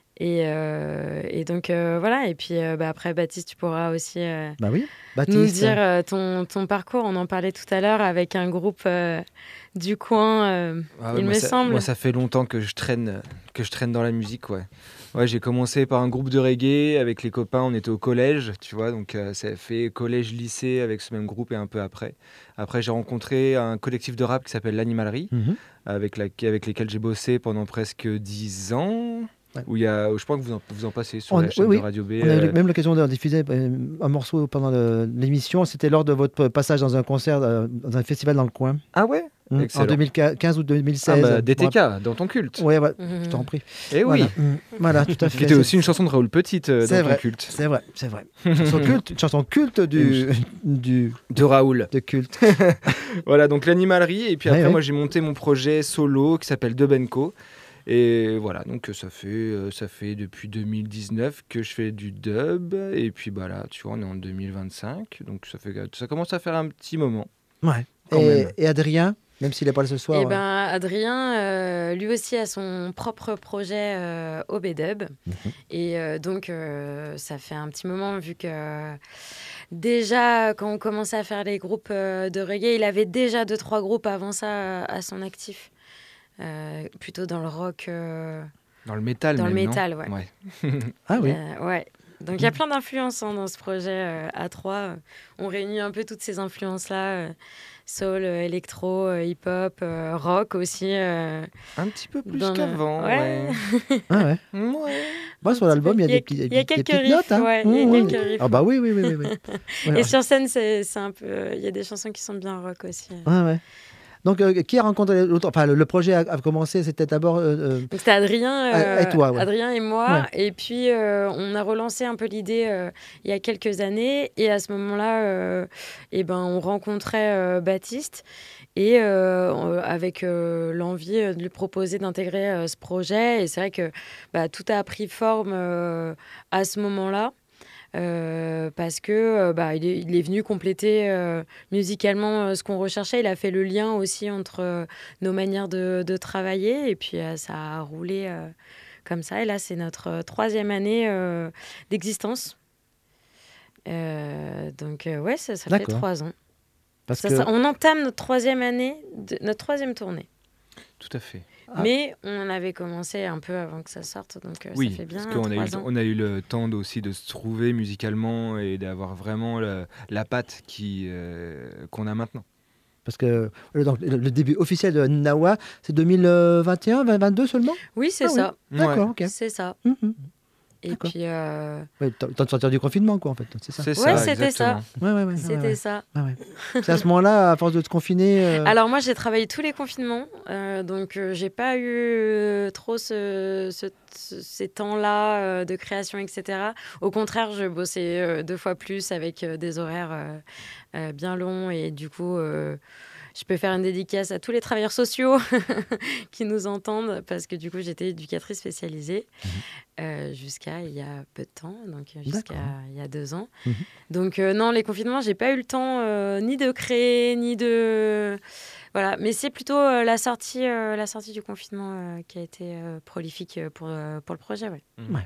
Et, euh, et donc euh, voilà, et puis euh, bah, après Baptiste, tu pourras aussi euh, Bah oui, Baptiste. nous dire euh, ton, ton parcours. On en parlait tout à l'heure avec un groupe euh, du coin, euh, Ah ouais, il moi, me ça, semble. moi, ça fait longtemps que je traîne, que je traîne dans la musique, ouais. Ouais, j'ai commencé par un groupe de reggae avec les copains, on était au collège, tu vois, donc euh, ça a fait collège-lycée avec ce même groupe et un peu après. Après, j'ai rencontré un collectif de rap qui s'appelle l'Animalerie, Mhm. avec, la, avec lesquels j'ai bossé pendant presque dix ans. Ouais. Où il y a, où je crois que vous en, vous en passez sur On- la chaîne oui, oui. de Radio B. On a eu euh, même l'occasion de diffuser euh, un morceau pendant le- l'émission. C'était lors de votre passage dans un concert, euh, dans un festival dans le coin. Ah ouais Mm. En Excellent. deux mille quinze ou deux mille Ah seize. bah, D T K, Voilà. dans ton culte. Ouais, ouais, Mhm. je t'en prie. Eh Voilà. oui. Mm. Voilà, tout à fait. Qui était C'est- aussi une chanson de Raoul Petite euh, C'est dans ton vrai. culte. C'est vrai, c'est vrai. Chanson culte, une chanson culte du, du De Raoul. de culte. Voilà, donc l'animalerie. Et puis Ouais, après, ouais. moi, j'ai monté mon projet solo qui s'appelle Dubenco. Et voilà, donc ça fait, euh, ça fait depuis deux mille dix-neuf que je fais du dub. Et puis bah là, tu vois, on est en deux mille vingt-cinq. Donc ça, fait, ça commence à faire un petit moment. Ouais. Quand Et, même. et Adrien, même s'il n'est pas là ce soir. Et euh, ben Adrien, euh, lui aussi a son propre projet euh, O B Dub. Mhm. Et euh, donc, euh, ça fait un petit moment, vu que euh, déjà, quand on commençait à faire les groupes euh, de reggae, il avait déjà deux, trois groupes avant ça euh, à son actif. Euh, plutôt dans le rock, euh, Dans le métal, dans le même, non métal, ouais. Ouais. Ah oui. Euh, ouais. Donc il y a plein d'influences hein, dans ce projet euh, A trois. On réunit un peu toutes ces influences-là. euh, soul, euh, électro, euh, hip-hop, euh, rock aussi. euh, Un petit peu plus dans le- qu'avant. Ouais. Ouais. Ah ouais. Ouais. Moi, sur l'album, il y a Il y a- des, petits- il y a des quelques petites riffs, notes. Hein. ouais, il y a Mmh, quelques mmh. riffs, Ah bah ouais. oui, oui, oui, oui. oui. Ouais, Et sur scène, c'est c'est un peu. euh, Il y a des chansons qui sont bien rock aussi. ouais, ouais. Donc, euh, qui a rencontré l'autre Enfin, le, le projet a, a commencé, c'était d'abord. euh, euh, Donc c'était Adrien, euh, Ah, et toi, ouais. Adrien et moi. Ouais. Et puis euh, on a relancé un peu l'idée euh, il y a quelques années. Et à ce moment-là, euh, eh ben, on rencontrait euh, Baptiste. Et euh, on- avec euh, l'envie euh, de lui proposer d'intégrer euh, ce projet. Et c'est vrai que bah, tout a pris forme euh, à ce moment-là. Euh, parce que euh, bah, il, est, il est venu compléter euh, musicalement euh, ce qu'on recherchait. Il a fait le lien aussi entre euh, nos manières de, de travailler et puis euh, ça a roulé euh, comme ça. Et là, c'est notre euh, troisième année euh, d'existence. Euh, donc euh, ouais, ça, ça fait D'accord. trois ans. parce Ça, que. ça- on entame notre troisième année, de, notre troisième tournée. Tout à fait. Ah. Mais on avait commencé un peu avant que ça sorte, donc euh, Oui, ça fait bien parce qu'on a eu, trois le- ans. on a eu le temps de- aussi de se trouver musicalement et d'avoir vraiment le- la patte qui, euh, qu'on a maintenant. Parce que euh, donc, le, le début officiel de Nawa, c'est deux mille vingt et un, vingt vingt-deux seulement. Oui, c'est Ah oui. ça. D'accord, Ouais. ok. C'est ça. Mhm. Et D'accord. puis, euh, Ouais, le temps le temps de sortir du confinement, quoi, en fait. C'est ça. C'est Ouais, ça, c'était ça. exactement. Ouais, ouais, ouais, ouais, c'était ouais. ça. Ouais, ouais. C'est à ce moment-là, à force de te confiner. euh, Alors moi, j'ai travaillé tous les confinements, euh, donc euh, j'ai pas eu euh, trop ce, ce- ce- ces temps-là euh, de création, et cetera. Au contraire, je bossais euh, deux fois plus avec euh, des horaires euh, euh, bien longs et du coup, euh, je peux faire une dédicace à tous les travailleurs sociaux qui nous entendent parce que du coup, j'étais éducatrice spécialisée euh, jusqu'à il y a peu de temps, donc euh, jusqu'à D'accord. il y a deux ans. Mhm. Donc euh, non, les confinements, j'ai pas eu le temps euh, ni de créer, ni de... Voilà, mais c'est plutôt euh, la, sortie, euh, la sortie du confinement euh, qui a été euh, prolifique euh, pour, euh, pour le projet. Ouais.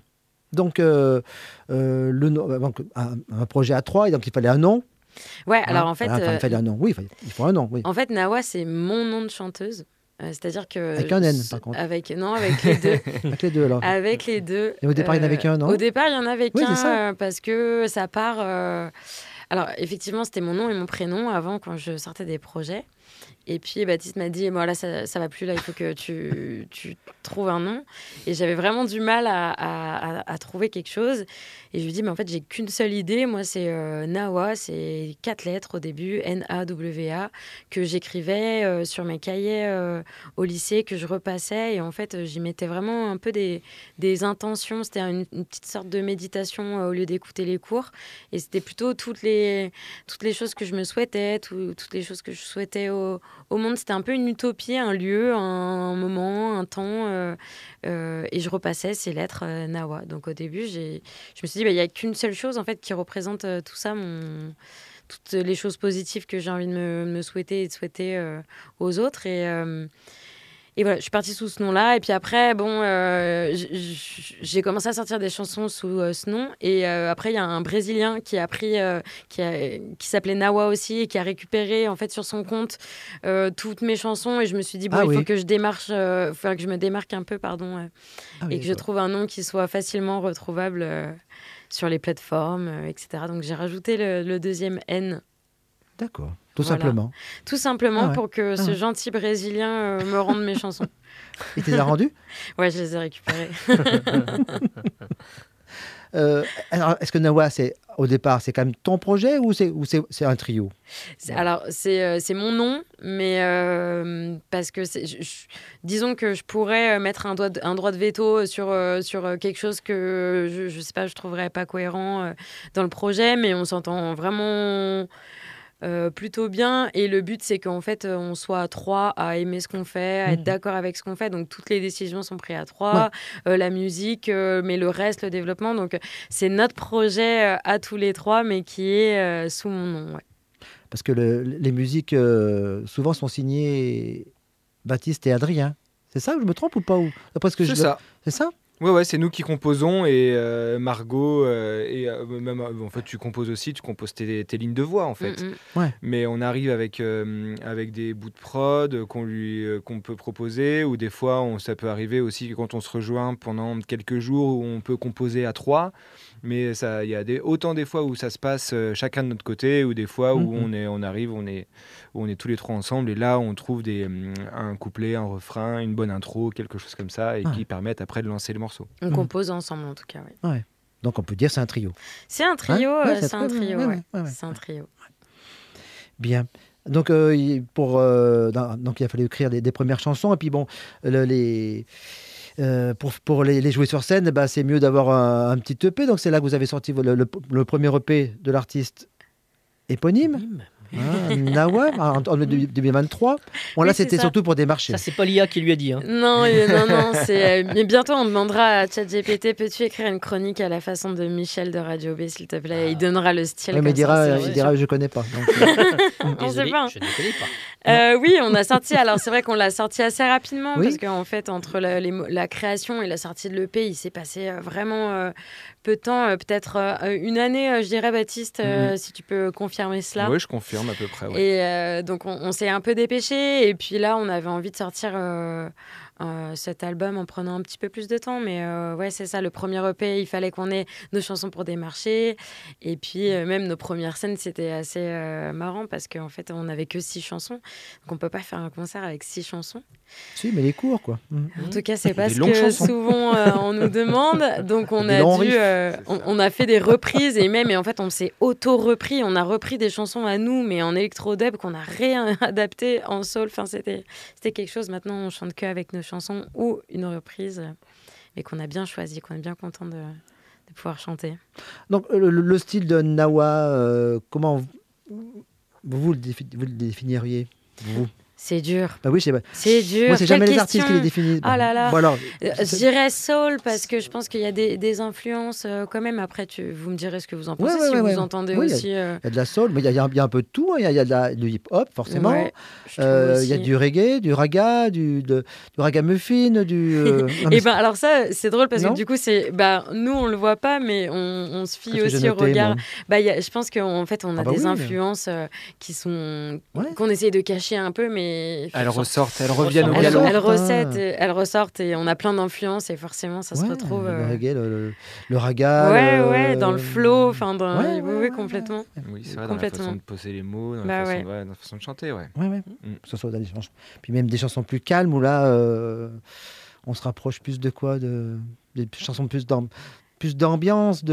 Donc, euh, euh, le nom- euh, donc, un, un projet à trois, et donc il fallait un nom. Ouais, hein. alors en fait, Enfin, euh, il fallait un nom. Oui, il fallait- il faut un nom. Oui. en fait, Nawa, c'est mon nom de chanteuse. Euh, C'est-à-dire que... Avec un N, par contre. Avec, non, avec les deux. Avec les deux alors. Avec les deux. Et au départ, il y en avait qu'un, non Au départ, il y en avait Oui, qu'un c'est ça. euh, parce que ça part... euh, Alors, effectivement, c'était mon nom et mon prénom avant quand je sortais des projets. Et puis, Baptiste m'a dit, bon, là, ça, ça va plus, là, il faut que tu, tu trouves un nom. Et j'avais vraiment du mal à, à- à- à trouver quelque chose. Et je lui dis, mais en fait, j'ai qu'une seule idée. Moi, c'est euh, Nawa, c'est quatre lettres au début, N A W A, que j'écrivais euh, sur mes cahiers euh, au lycée, que je repassais. Et en fait, j'y mettais vraiment un peu des, des intentions. C'était une, une petite sorte de méditation euh, au lieu d'écouter les cours. Et c'était plutôt toutes les, toutes les choses que je me souhaitais, tout- toutes les choses que je souhaitais au, au monde. C'était un peu une utopie, un lieu, un moment, un temps. euh, euh, et je repassais ces lettres euh, Nawa. Donc au début, j'ai, je me suis dit, bah, il n'y a qu'une seule chose en fait, qui représente euh, tout ça, mon, toutes les choses positives que j'ai envie de me, me souhaiter et de souhaiter euh, aux autres. Et, euh, Et voilà, je suis partie sous ce nom-là. Et puis après, bon, euh, j'ai commencé à sortir des chansons sous euh, ce nom. Et euh, après, il y a un Brésilien qui a pris, euh, qui, a, qui s'appelait Nawa aussi, et qui a récupéré en fait sur son compte euh, toutes mes chansons. Et je me suis dit, bon, ah, il oui. faut que je démarche, euh, faut que je me démarque un peu, pardon, euh, ah, et oui, que je trouve un nom qui soit facilement retrouvable euh, sur les plateformes, euh, et cetera. Donc j'ai rajouté le, le deuxième N. D'accord. Tout voilà. simplement. Tout simplement ah ouais. pour que ah ce ouais. gentil Brésilien euh, me rende mes chansons. Il te les a rendues ? Ouais, je les ai récupérées. euh, alors, est-ce que Nawa, c'est, au départ, c'est quand même ton projet ou c'est, ou c'est, c'est un trio ? c'est, Alors, c'est, euh, c'est mon nom, mais euh, parce que, c'est, je, je, disons que je pourrais mettre un, doigt de, un droit de veto sur, euh, sur quelque chose que, je, je sais pas, je trouverais pas cohérent euh, dans le projet, mais on s'entend vraiment... Euh, plutôt bien, et le but c'est qu'en fait on soit trois à aimer ce qu'on fait, à mmh. être d'accord avec ce qu'on fait, donc toutes les décisions sont prises à trois, ouais. euh, la musique, euh, mais le reste, le développement, donc c'est notre projet euh, à tous les trois, mais qui est euh, sous mon nom. Ouais. Parce que le, les musiques euh, souvent sont signées Baptiste et Adrien, c'est ça, je me trompe ou pas ou, d'après ce que c'est je... ça. C'est ça. Ouais, ouais, c'est nous qui composons, et euh, Margot, euh, et euh, même, en fait, tu composes aussi, tu composes tes, tes lignes de voix, en fait. Mm-hmm. Ouais. Mais on arrive avec, euh, avec des bouts de prod qu'on, lui, euh, qu'on peut proposer, ou des fois, on, ça peut arriver aussi quand on se rejoint pendant quelques jours où on peut composer à trois. Mais il y a des, autant des fois où ça se passe euh, chacun de notre côté, ou des fois où mm-hmm. on, est, on arrive, on est, où on est tous les trois ensemble, et là, on trouve des, un couplet, un refrain, une bonne intro, quelque chose comme ça, et ah. qui permettent après de lancer le morceau. On mmh. compose ensemble, en tout cas, oui. Ouais. Donc, on peut dire c'est un trio. C'est un trio, hein ouais, c'est, c'est un trio, ouais. Ouais, ouais, ouais. C'est un trio. Bien. Donc, euh, pour, euh, donc, il a fallu écrire des, des premières chansons, et puis bon, le, les... Euh, pour, pour les, les jouer sur scène, bah, c'est mieux d'avoir un, un petit E P. Donc c'est là que vous avez sorti le, le, le premier E P de l'artiste éponyme. Mmh. Ah, Nawa, en, en deux mille vingt-trois. Bon, là, oui, c'était surtout pour démarcher. Ça, c'est pas l'I A qui lui a dit. Hein. Non, euh, non, non. C'est, euh, mais bientôt, on demandera à ChatGPT, peux-tu écrire une chronique à la façon de Michel de Radio B, s'il te plaît ? Ah. Il donnera le style. Oui, mais il dira, il dira, je connais pas. Donc, euh... on sait pas. Je ne connais pas. Euh, oui, on a sorti. Alors, c'est vrai qu'on l'a sorti assez rapidement, oui. parce qu'en fait, entre la, les, la création et la sortie de l'E P, il s'est passé euh, vraiment euh, peu de temps, euh, peut-être euh, une année, euh, je dirais, Baptiste, euh, mmh. si tu peux confirmer cela. Oui, je confirme à peu près. Ouais. Et euh, donc, on, on s'est un peu dépêché. Et puis là, on avait envie de sortir euh, euh, cet album en prenant un petit peu plus de temps. Mais euh, ouais, c'est ça, le premier E P, il fallait qu'on ait nos chansons pour démarcher. Et puis, euh, même nos premières scènes, c'était assez euh, marrant parce qu'en fait, on n'avait que six chansons. Donc, on ne peut pas faire un concert avec six chansons. Si, mais les courts, quoi. Mmh. En tout cas, c'est pas ce que chansons. souvent euh, on nous demande. Donc, on a dû... Euh, on, on a fait des reprises et même, et en fait, on s'est auto-repris. On a repris des chansons à nous, mais en électro-dub qu'on a réadapté en soul. Enfin, c'était, c'était quelque chose. Maintenant, on chante que avec nos chansons ou une reprise, mais qu'on a bien choisi, qu'on est bien content de, de pouvoir chanter. Donc, le, le style de Nawa, euh, comment vous, vous, le, défi, vous le définiriez, vous ? C'est dur. Bah oui, c'est, c'est dur. Moi, c'est jamais Quelle les question. artistes qui les définissent. Oh là là. Bon, alors, euh, je dirais soul parce que je pense qu'il y a des, des influences euh, quand même. Après, tu, vous me direz ce que vous en pensez, ouais, si ouais, vous ouais. entendez oui, aussi. Il y, euh... y a de la soul, mais il y, y, y a un peu de tout. Il y, y a de la, du hip-hop, forcément. Il ouais, euh, y a du reggae, du raga, du, de, du ragamuffin, du... Euh... Et ben alors ça, c'est drôle parce non que du coup, c'est, bah, nous, on le voit pas, mais on, on se fie aussi au regard. Bah, y a, je pense qu'en fait, on a ah bah des oui, influences mais... qui sont... qu'on essaye de cacher un peu, mais... Alors, sortent, elles reviennent au galop. Elles, elles, ressortent, elles ressortent et on a plein d'influences et forcément ça ouais, se retrouve. Le, euh... reggae, le, le, le raga. Ouais, le... ouais, dans le flow, enfin, dans... ouais, oui, ouais, oui, complètement. Oui, c'est vrai, dans la façon de poser les mots, dans, bah la, façon, ouais. Ouais, dans la façon de chanter, ouais. Ouais, ouais. Mm. Ce soit dans des chansons. Puis même des chansons plus calmes où là, euh, on se rapproche plus de quoi de... Des chansons plus, d'amb... plus d'ambiance,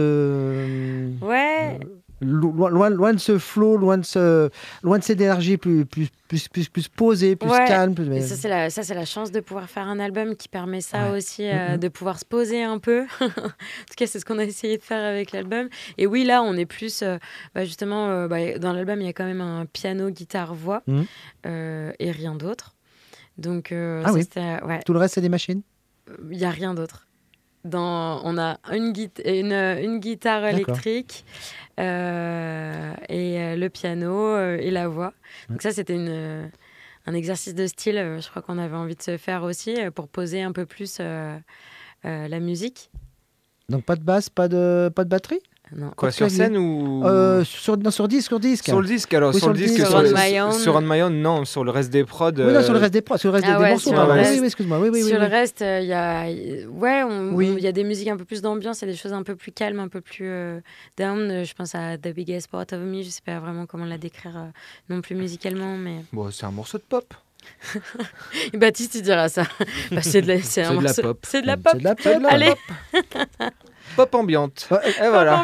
de. Ouais. Euh, Loin, loin, loin de ce flow, loin de, ce, loin de cette énergie plus, plus, plus, plus, plus posée, plus ouais. calme. Plus... Et ça, c'est la, ça, c'est la chance de pouvoir faire un album qui permet ça ouais. aussi, euh, mm-hmm. de pouvoir se poser un peu. En tout cas, c'est ce qu'on a essayé de faire avec l'album. Et oui, là, on est plus... Euh, bah, justement, euh, bah, dans l'album, il y a quand même un piano, guitare, voix mm-hmm. euh, et rien d'autre. Donc, euh, ah ça, oui. c'était, ouais. Tout le reste, c'est des machines ? Il n'y a rien d'autre. Dans, on a une, gui- une, une guitare électrique euh, et euh, le piano euh, et la voix. Donc ça, c'était une, un exercice de style, euh, je crois qu'on avait envie de se faire aussi euh, pour poser un peu plus euh, euh, la musique. Donc pas de basse, pas de, pas de batterie? Non. Quoi, sur scène ou euh, sur, non, sur disque, sur disque. Sur le disque, alors Oui, sur, le disque, Sur sur, On sur, My Own. sur On My Own, non, sur le reste des prods. Oui, non, sur le reste des prods, sur le reste Ah des, ouais, des morceaux. sur pardon. le Oui, reste. oui, excuse-moi. Oui, oui, Sur oui, le oui. reste, il y a, ouais, on- Oui. on- il y a des musiques un peu plus d'ambiance, il y a des choses un peu plus calmes, un peu plus euh, down. Euh, Je pense à The Biggest Part of Me, je sais pas vraiment comment la décrire euh, non plus musicalement, mais Bon, c'est un morceau de pop. Et Baptiste il dira ça. Bah, c'est de la, c'est C'est un de la morceau- pop. C'est de la pop. C'est de la C'est de la pop. Allez. Pop ambiante. Ouais, Et voilà.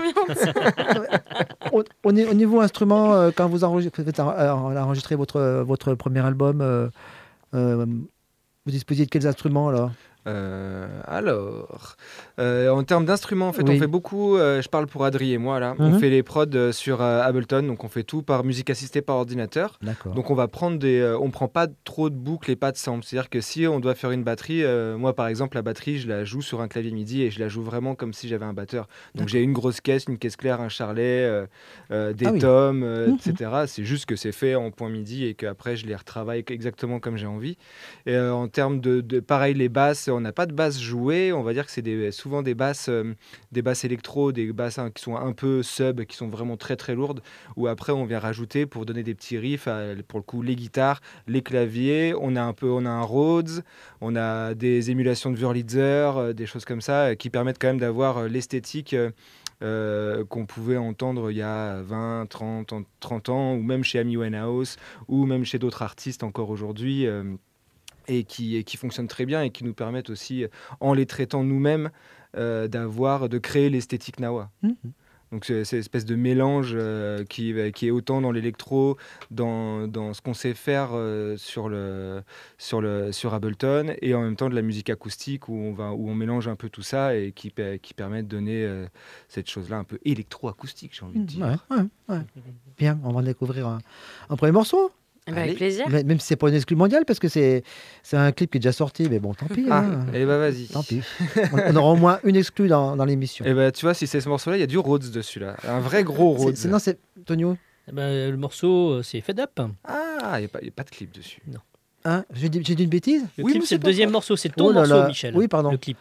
Au, au ni- au niveau instrument, euh, quand vous enregistrez, vous avez enregistré votre, votre premier album, euh, euh, vous disposiez de quels instruments alors? Euh, alors, euh, en termes d'instruments, en fait, Oui. on fait beaucoup. euh, je parle pour Adri et moi là. Mhm. On fait les prods euh, sur euh, Ableton, donc on fait tout par musique assistée par ordinateur. D'accord. Donc on va prendre des, euh, on prend pas trop de boucles et pas de samples. C'est-à-dire que si on doit faire une batterie, euh, moi par exemple la batterie, je la joue sur un clavier MIDI et je la joue vraiment comme si j'avais un batteur. Donc j'ai une grosse caisse, une caisse claire, un charlet, euh, euh, des Ah oui. tomes, euh, Mhm. et cetera. C'est juste que c'est fait en point MIDI et qu'après je les retravaille exactement comme j'ai envie. Et euh, en termes de, de pareil les basses, on n'a pas de basses jouées. On va dire que c'est des, souvent des basses, euh, des basses électro, des basses hein, qui sont un peu sub, qui sont vraiment très très lourdes. Où après on vient rajouter pour donner des petits riffs, à- pour le coup les guitares, les claviers. On a un peu, on a un Rhodes, on a des émulations de Wurlitzer, euh, des choses comme ça euh, qui permettent quand même d'avoir euh, l'esthétique. euh, euh, qu'on pouvait entendre il y a vingt, trente, trente ans, ou même chez Amy Winehouse, ou même chez d'autres artistes encore aujourd'hui. euh, et qui, et qui fonctionnent très bien et qui nous permettent aussi, en les traitant nous-mêmes, euh, d'avoir, de créer l'esthétique Nawa. Mhm. Donc c'est cette espèce de mélange euh, qui, qui est autant dans l'électro, dans, dans ce qu'on sait faire euh, sur, le, sur, le, sur Ableton, et en même temps de la musique acoustique où on, va, où on mélange un peu tout ça et qui, pa- qui permet de donner euh, cette chose-là un peu électro-acoustique, j'ai envie de dire. Ouais, ouais, ouais. Bien, on va découvrir un, un premier morceau. Eh ben, Allez. avec plaisir. Mais- Même si c'est pas une exclu mondiale, parce que c'est c'est un clip qui est déjà sorti, mais bon, tant pis. Ah, hein. et bah vas-y. Tant pis. On, on aura au moins une exclue dans, dans l'émission. Et bah tu vois, si c'est ce morceau-là, il y a du Rhodes dessus, là. Un vrai gros C'est- Rhodes. Sinon, c'est Tonio. Eh ben, le morceau, euh, c'est Fed Up. Ah, il n'y a, pas- y a pas de clip dessus. Hein, J'ai dit, j'ai dit une bêtise? Le Oui, clip, mais c'est c'est le pas deuxième grave. morceau. C'est ton Oh là morceau, là. Michel. Oui, pardon. Le clip.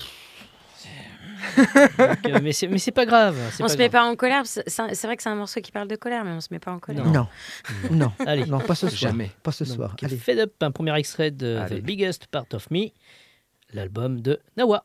Donc, euh, mais c'est mais c'est pas grave. c'est On pas se met grave. pas en colère. C'est c'est- c'est vrai que c'est un morceau qui parle de colère, mais on se met pas en colère. Non. Non. Non. Allez. Non, pas ce soir. Jamais. Pas ce Donc, soir. Allez. Fed Up, un premier extrait de Allez. The Biggest Part of Me, l'album de Nawa.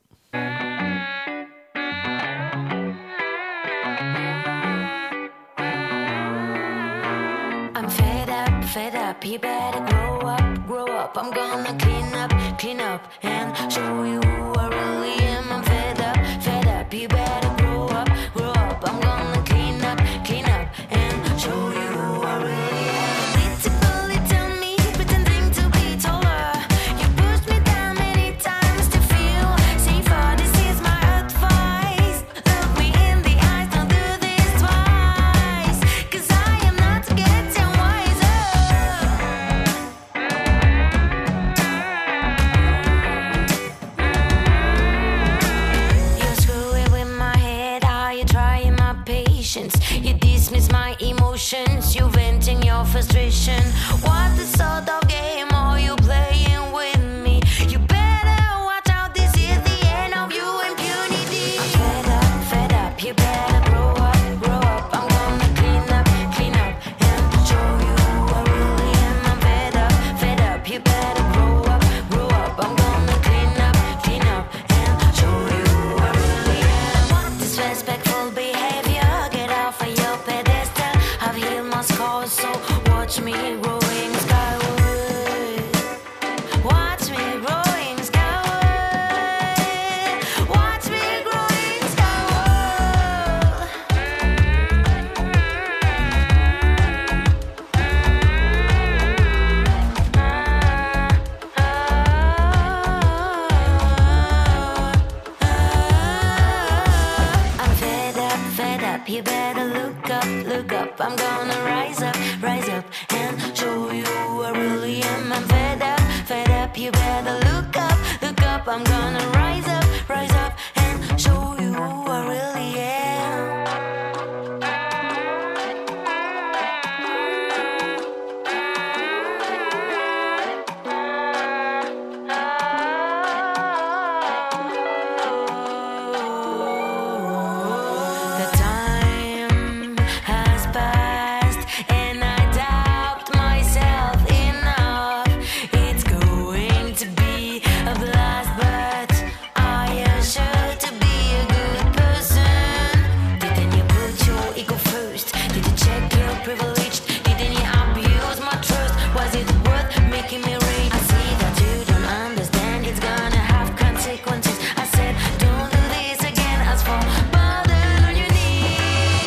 I'm fed up, fed up, you better grow up, grow up. I'm gonna clean up, clean up, and show you who I really am. I'm fed up, fed up, you better grow up, grow up. I'm gonna clean up, clean up, and show you who I really am. Little little me, pretending to be taller. You pushed me down many times to feel safer. This is my advice. Look me in the eyes, don't do this twice. 'Cause I am not getting wiser. You screw it with my head, are you trying my patience? You dismiss my emotions, you venting your frustration. What the sort of game are you playing with me? You better watch out, this is the end of your impunity. I'm fed up, fed up, you better grow up, grow up. I'm gonna clean up, clean up, and show you who I really am. I'm fed up, fed up, you better grow up, grow up. I'm gonna clean up, clean up, and show you who I really am. What disrespectful behavior? Get off of your pedestal. I've healed my scars, so watch me growing skyward. Watch me growing skyward. Watch me growing skyward. I'm fed up, fed up. You better look up, look up. I'm gonna rise up, rise up, and show you who I really am. I'm fed up, fed up. You better look up, look up. I'm gonna rise up, rise up, and show you who I really am. privileged? Didn't you abuse my trust? Was it worth making me rage? I see that you don't understand, it's gonna have consequences. I said, don't do this again, as for bother on your knees.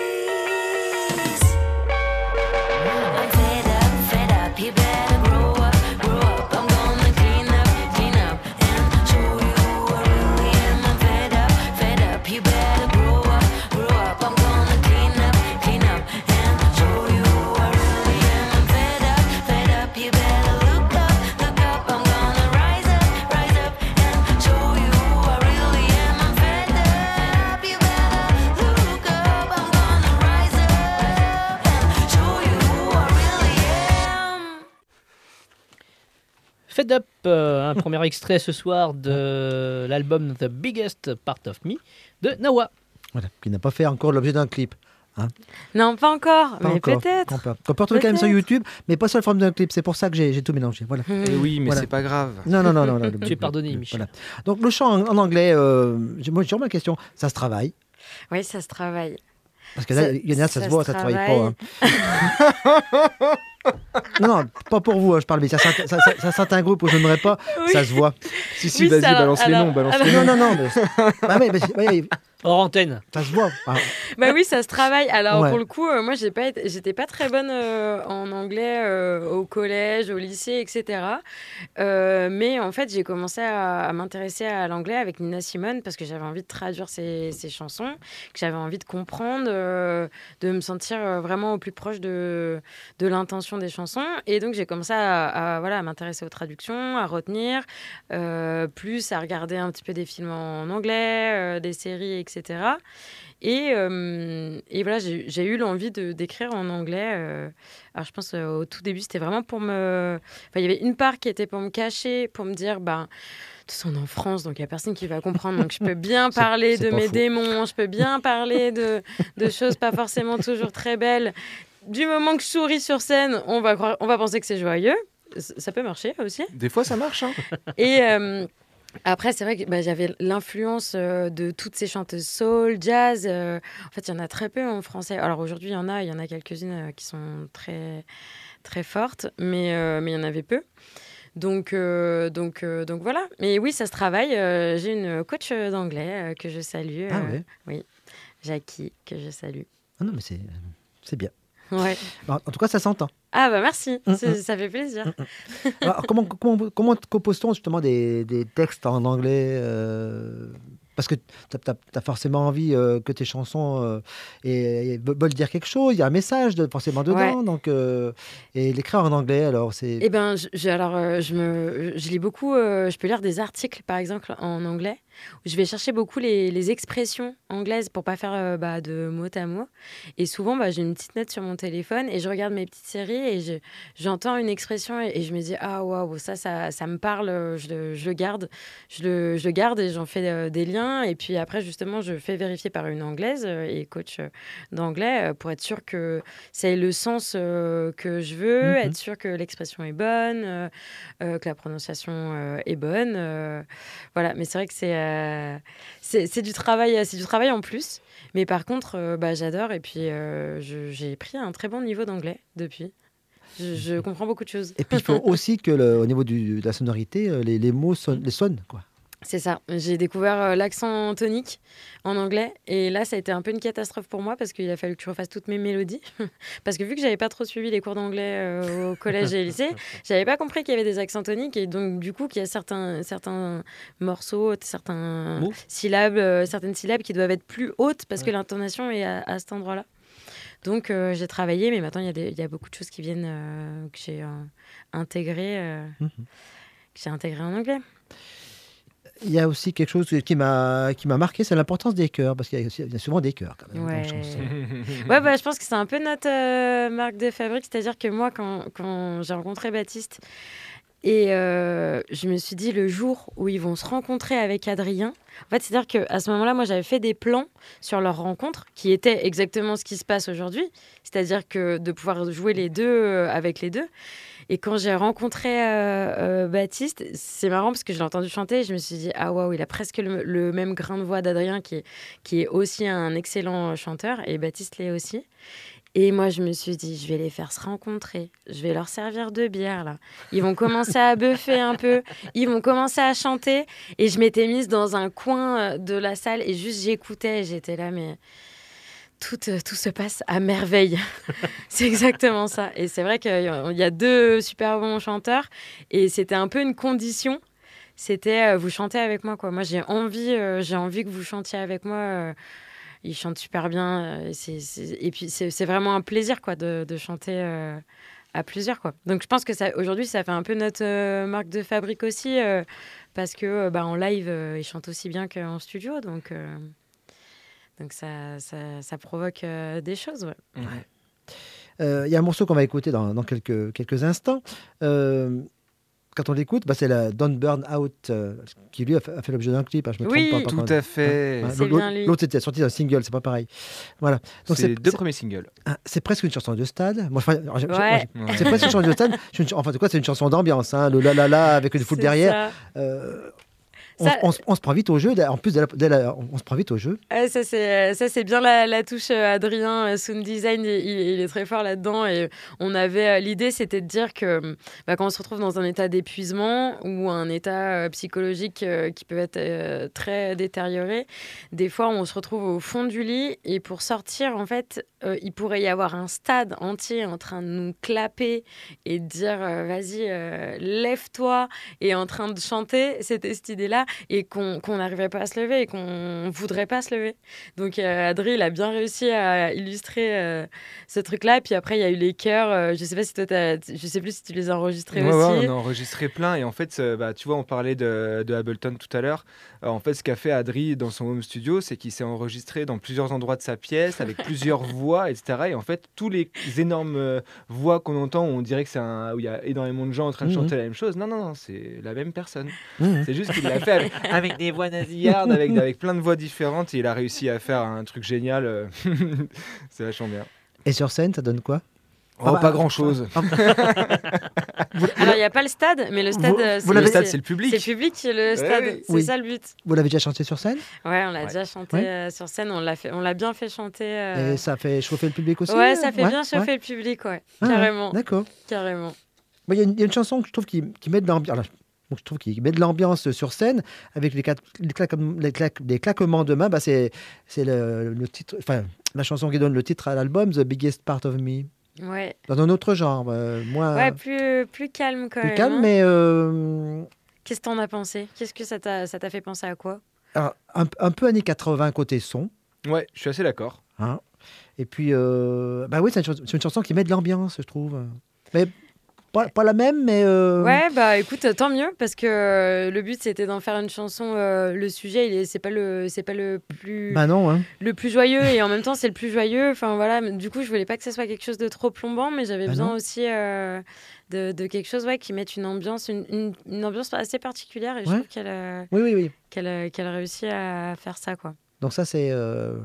I'm fed up, fed up, you better grow up, grow up. I'm gonna clean up, clean up, and show you who I really am. I'm fed up, fed up, you better grow up, grow up. I'm gonna clean up, clean up, and show you who I really am. I'm fed up, fed up, you better look up, look up. I'm gonna rise up, rise up, and show you who I really am. I'm fed up, you better look up. I'm gonna rise up and show you who I really am. Fed Up, euh, un premier extrait ce soir de l'album The Biggest Part of Me de Nawa. Voilà, qui n'a pas fait encore l'objet d'un clip. Hein. Non, pas encore, Pas mais encore. peut-être. On peut, on peut retrouver quand même sur Peut-être. YouTube, mais pas sur la forme d'un clip. C'est pour ça que j'ai j'ai tout mélangé. Voilà. Eh oui, mais Voilà. c'est pas grave. Non, non, non, non. non, Tu es pardonné, Michel. Voilà. Donc le chant en, en anglais, euh, j'ai- moi j'ai vraiment la question, ça se travaille? Oui, ça se travaille. Parce que là, Ça- il y en a, ça, ça se voit, se ça ne travaille travaille. pas. hein. non, non, pas pour vous, hein, je parle, mais ça, ça, ça, ça, ça certains groupes où je n'aimerais pas, Oui. ça se voit. Si, si, Oui, vas-y, ça, alors- balance les alors- noms, balance alors- les Non, noms. non, non. Mais... Bah, mais, mais, ouais, Hors antenne. ça se voit. Ah, Bah oui, ça se travaille. Alors Ouais. pour le coup, euh, moi j'ai pas été- j'étais pas très bonne euh, en anglais euh, au collège, au lycée, et cetera. Euh, mais en fait, j'ai commencé à, à m'intéresser à l'anglais avec Nina Simone parce que j'avais envie de traduire ses, ses chansons, que j'avais envie de comprendre, euh, de me sentir euh, vraiment au plus proche de, de l'intention des chansons. Et donc j'ai commencé à, à, voilà, à m'intéresser aux traductions, à retenir, euh, plus à regarder un petit peu des films en anglais, euh, des séries, et cetera. Et, euh, et voilà, j'ai j'ai eu l'envie de d'écrire en anglais. euh. Alors, je pense euh, au tout début, c'était vraiment pour me. Enfin, il y avait une part qui était pour me cacher, pour me dire, ben. De toute façon, on est en France, donc il n'y a personne qui va comprendre. Donc, je peux bien C'est- parler c'est de pas mes faux. démons, je peux bien parler de, de choses pas forcément toujours très belles. Du moment que je souris sur scène, on va, croire, on va penser que c'est joyeux. C- Ça peut marcher aussi. Des fois, ça marche. Hein. Et euh, après, c'est vrai que bah, j'avais l'influence euh, de toutes ces chanteuses soul, jazz. euh, en fait, il y en a très peu en français. Alors aujourd'hui, il y en a, il y en a quelques-unes euh, qui sont très, très fortes, mais euh, mais il y en avait peu. Donc, euh, donc, euh, donc voilà. Mais oui, ça se travaille. Euh, J'ai une coach euh, d'anglais euh, que je salue. Ah euh, ouais. Oui, Jackie, que je salue. Ah non, mais c'est c'est bien. Ouais. En en tout cas, ça s'entend. Ah bah merci, Mm, C'est- mm. ça fait plaisir. Alors, comment, comment, comment compose-t-on justement des, des textes en anglais euh, parce que tu as, forcément envie euh, que tes chansons euh, et, et veulent dire quelque chose, il y a un message de, forcément dedans. Ouais. Donc, euh, et l'écrire en anglais, alors c'est. Eh ben, je, je- alors, euh, je, me, je lis beaucoup, euh, je peux lire des articles, par exemple, en anglais, où je vais chercher beaucoup les, les expressions anglaises pour pas faire euh, bah, de mot à mot. Et souvent, bah, j'ai une petite note sur mon téléphone et je regarde mes petites séries et je- j'entends une expression et, et je me dis, ah waouh, ça, ça, ça me parle, euh, je, le- je le garde, je le, je le garde et j'en fais euh, des liens. Et puis après, justement, je fais vérifier par une anglaise euh, et coach euh, d'anglais euh, pour être sûr que ça ait le sens euh, que je veux, Mhm. être sûr que l'expression est bonne, euh, euh, que la prononciation euh, est bonne. euh, voilà, mais c'est vrai que c'est euh, c'est c'est du travail, c'est du travail en plus. Mais par contre, euh, bah, j'adore et puis euh, je- j'ai pris un très bon niveau d'anglais depuis. Je, je comprends beaucoup de choses. Et puis il faut aussi que le- au niveau du- de la sonorité, euh, les, les mots sonnent, les sonnent quoi. C'est ça. J'ai découvert euh, l'accent tonique en anglais. Et là, ça a été un peu une catastrophe pour moi parce qu'il a fallu que je refasse toutes mes mélodies. Parce que vu que j'avais pas trop suivi les cours d'anglais euh, au collège et au lycée, j'avais pas compris qu'il y avait des accents toniques. Et donc, du coup, qu'il y a certains, certains morceaux, certains Mots. syllabes, euh, certaines syllabes qui doivent être plus hautes parce que Ouais. l'intonation est à, à cet endroit-là. Donc, euh, j'ai travaillé, mais maintenant, il y, a des- il y a beaucoup de choses qui viennent, euh, que j'ai euh, intégrées, euh, Mhm. que j'ai intégrées en anglais. Il y a aussi quelque chose qui m'a qui m'a marqué, c'est l'importance des chœurs, parce qu'il y, a il y a souvent des chœurs quand même dans les Ouais. chansons. Ouais, bah, je pense que c'est un peu notre euh, marque de fabrique. C'est-à-dire que moi, quand, quand j'ai rencontré Baptiste, et euh, je me suis dit, le jour où ils vont se rencontrer avec Adrien, en fait, c'est-à-dire qu'à ce moment-là, moi, j'avais fait des plans sur leur rencontre qui étaient exactement ce qui se passe aujourd'hui. C'est-à-dire que de pouvoir jouer les deux euh, avec les deux. Et quand j'ai rencontré euh, euh, Baptiste, c'est marrant parce que je l'ai entendu chanter et je me suis dit, ah waouh, il a presque le, le même grain de voix d'Adrien qui est, qui est aussi un excellent chanteur et Baptiste l'est aussi. Et moi, je me suis dit, je vais les faire se rencontrer. Je vais leur servir de bière, là. Ils vont commencer à buffer un peu. Ils vont commencer à chanter. Et je m'étais mise dans un coin de la salle et juste j'écoutais. Et j'étais là, mais tout, tout se passe à merveille. C'est exactement ça. Et c'est vrai qu'il y a deux super bons chanteurs. Et c'était un peu une condition. C'était, euh, vous chantez avec moi, quoi. Moi, j'ai envie, euh, j'ai envie que vous chantiez avec moi. Euh, ils chantent super bien. Euh, c'est, c'est... Et puis, c'est, c'est vraiment un plaisir, quoi, de, de chanter euh, à plusieurs, quoi. Donc, je pense que ça, aujourd'hui, ça fait un peu notre euh, marque de fabrique aussi, euh, parce que, euh, bah, en live, euh, ils chantent aussi bien qu'en studio. Donc, euh, donc ça, ça, ça provoque euh, des choses, ouais. Il ouais. euh, y a un morceau qu'on va écouter dans, dans quelques, quelques instants. Euh, Quand on l'écoute, bah, c'est la Don't Burn Out euh, qui lui a fait, a fait l'objet d'un clip. Hein, je me oui, trompe pas. tout à fait. Hein, c'est l'autre, bien lui. l'autre c'était sorti d'un single, c'est pas pareil. Voilà. Donc c'est, c'est les deux c'est, premiers singles. Hein, c'est presque une chanson de stade. Moi, je, alors, je, ouais. moi, je, c'est presque une chanson de stade. Une, enfin, en tout cas, c'est une chanson d'ambiance. Hein, le la la la avec une foule c'est derrière. Euh, On, ça, on, on se prend vite au jeu. En plus, de la, de la, on se prend vite au jeu. Euh, ça, c'est, ça, c'est bien la, la touche euh, Adrien, euh, sound design, il, il est très fort là-dedans. Et on avait, euh, l'idée, c'était de dire que bah, quand on se retrouve dans un état d'épuisement ou un état euh, psychologique euh, qui peut être euh, très détérioré, des fois, on se retrouve au fond du lit. Et pour sortir, en fait, euh, il pourrait y avoir un stade entier en train de nous clapper et de dire euh, vas-y, euh, lève-toi, et en train de chanter. C'était cette idée-là. Et qu'on qu'on n'arriverait pas à se lever et qu'on voudrait pas se lever. Donc euh, Adrien, il a bien réussi à illustrer euh, ce truc-là. Et puis après, il y a eu les chœurs. Euh, je sais pas si toi, t'as, je sais plus si tu les as enregistrés ouais, aussi. Ouais, on a enregistré plein. Et en fait, euh, bah, tu vois, on parlait de, de Ableton tout à l'heure. Euh, en fait, ce qu'a fait Adrien dans son home studio, c'est qu'il s'est enregistré dans plusieurs endroits de sa pièce avec plusieurs voix, et cetera. Et en fait, tous les énormes euh, voix qu'on entend, où on dirait que c'est un, où il y a énormément de gens en train de mmh. chanter la même chose. Non, non, non, c'est la même personne. Mmh. C'est juste qu'il l'a fait avec, avec des voix nasillardes, avec, avec plein de voix différentes, et il a réussi à faire un truc génial. C'est vachement bien. Et sur scène, ça donne quoi? Oh, ah bah, pas grand-chose. Alors, il n'y a pas le stade, mais le stade, vous, c'est, vous le stade, c'est le public. C'est le public, c'est le stade. Ouais, oui. C'est oui. ça le but. Vous l'avez déjà chanté sur scène? Ouais, on l'a ouais. déjà chanté ouais. euh, sur scène. On l'a, fait, on l'a bien fait chanter. Euh... Et ça fait chauffer le public aussi? Ouais, ça fait ouais. bien chauffer ouais. le public, ouais. Ah, carrément. D'accord. Carrément. Il y, y a une chanson que je trouve qui, qui met de l'ambiance. Donc, je trouve qu'il met de l'ambiance sur scène avec les, claque, les, claque, les, claque, les claquements de mains. Bah, c'est c'est le, le titre, enfin la chanson qui donne le titre à l'album, The Biggest Part of Me. Ouais. Dans un autre genre, euh, moins. Ouais, plus plus calme quand plus même. Plus calme, hein. mais. Euh... Qu'est-ce que t'en as pensé? Qu'est-ce que ça t'a ça t'a fait penser à quoi? Alors, un, un peu années quatre-vingts côté son. Ouais, je suis assez d'accord. Hein. Et puis, euh... bah oui, c'est une, c'est une chanson qui met de l'ambiance, je trouve. Mais Pas, pas la même, mais... Euh... Ouais, bah écoute, tant mieux, parce que euh, le but, c'était d'en faire une chanson. Euh, le sujet, il est, c'est pas le, c'est pas le plus... Bah non, hein. Le plus joyeux, et en même temps, c'est le plus joyeux. Enfin, voilà, du coup, je voulais pas que ce soit quelque chose de trop plombant, mais j'avais bah besoin non. aussi euh, de, de quelque chose ouais, qui mette une ambiance, une, une, une ambiance assez particulière, et je ouais. trouve qu'elle, euh, oui, oui, oui. qu'elle, qu'elle réussit à faire ça, quoi. Donc ça, c'est... Euh...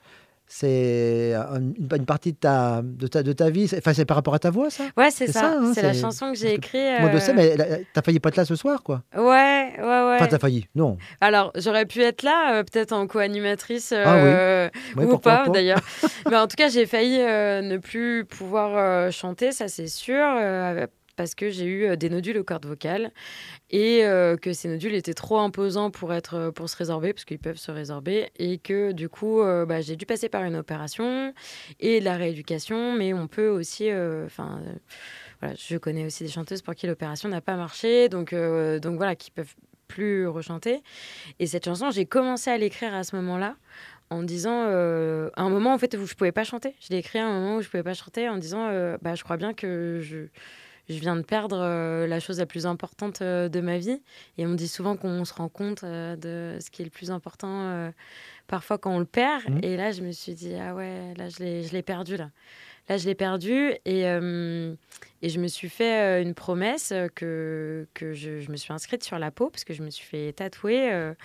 C'est une, une partie de ta, de ta, de ta vie. C'est, enfin, c'est par rapport à ta voix, ça? Ouais, c'est, c'est ça. ça hein, c'est, c'est la chanson que j'ai écrite. Moi, euh... je sais, mais t'as failli pas être là ce soir, quoi. Ouais, ouais, ouais. Enfin, t'as failli, non. Alors, j'aurais pu être là, euh, peut-être en co-animatrice, euh, ah, oui. Ouais, ou pas, pas, d'ailleurs. Mais en tout cas, j'ai failli euh, ne plus pouvoir euh, chanter, ça, c'est sûr. Euh, parce que j'ai eu des nodules aux cordes vocales et euh, que ces nodules étaient trop imposants pour, être, pour se résorber, parce qu'ils peuvent se résorber, et que du coup, euh, bah, j'ai dû passer par une opération et de la rééducation, mais on peut aussi... Euh, euh, voilà, je connais aussi des chanteuses pour qui l'opération n'a pas marché, donc, euh, donc voilà, qui peuvent plus rechanter. Et cette chanson, j'ai commencé à l'écrire à ce moment-là, en disant, euh, à un moment en fait où je pouvais pas chanter. Je l'ai écrit à un moment où je pouvais pas chanter, en disant, euh, bah, je crois bien que je... Je viens de perdre euh, la chose la plus importante euh, de ma vie. Et on me dit souvent qu'on se rend compte euh, de ce qui est le plus important euh, parfois quand on le perd. Mmh. Et là, je me suis dit, ah ouais, là, je l'ai, je l'ai perdu. Là, là je l'ai perdu. Et, euh, et je me suis fait euh, une promesse que, que je, je me suis inscrite sur la peau, parce que je me suis fait tatouer euh,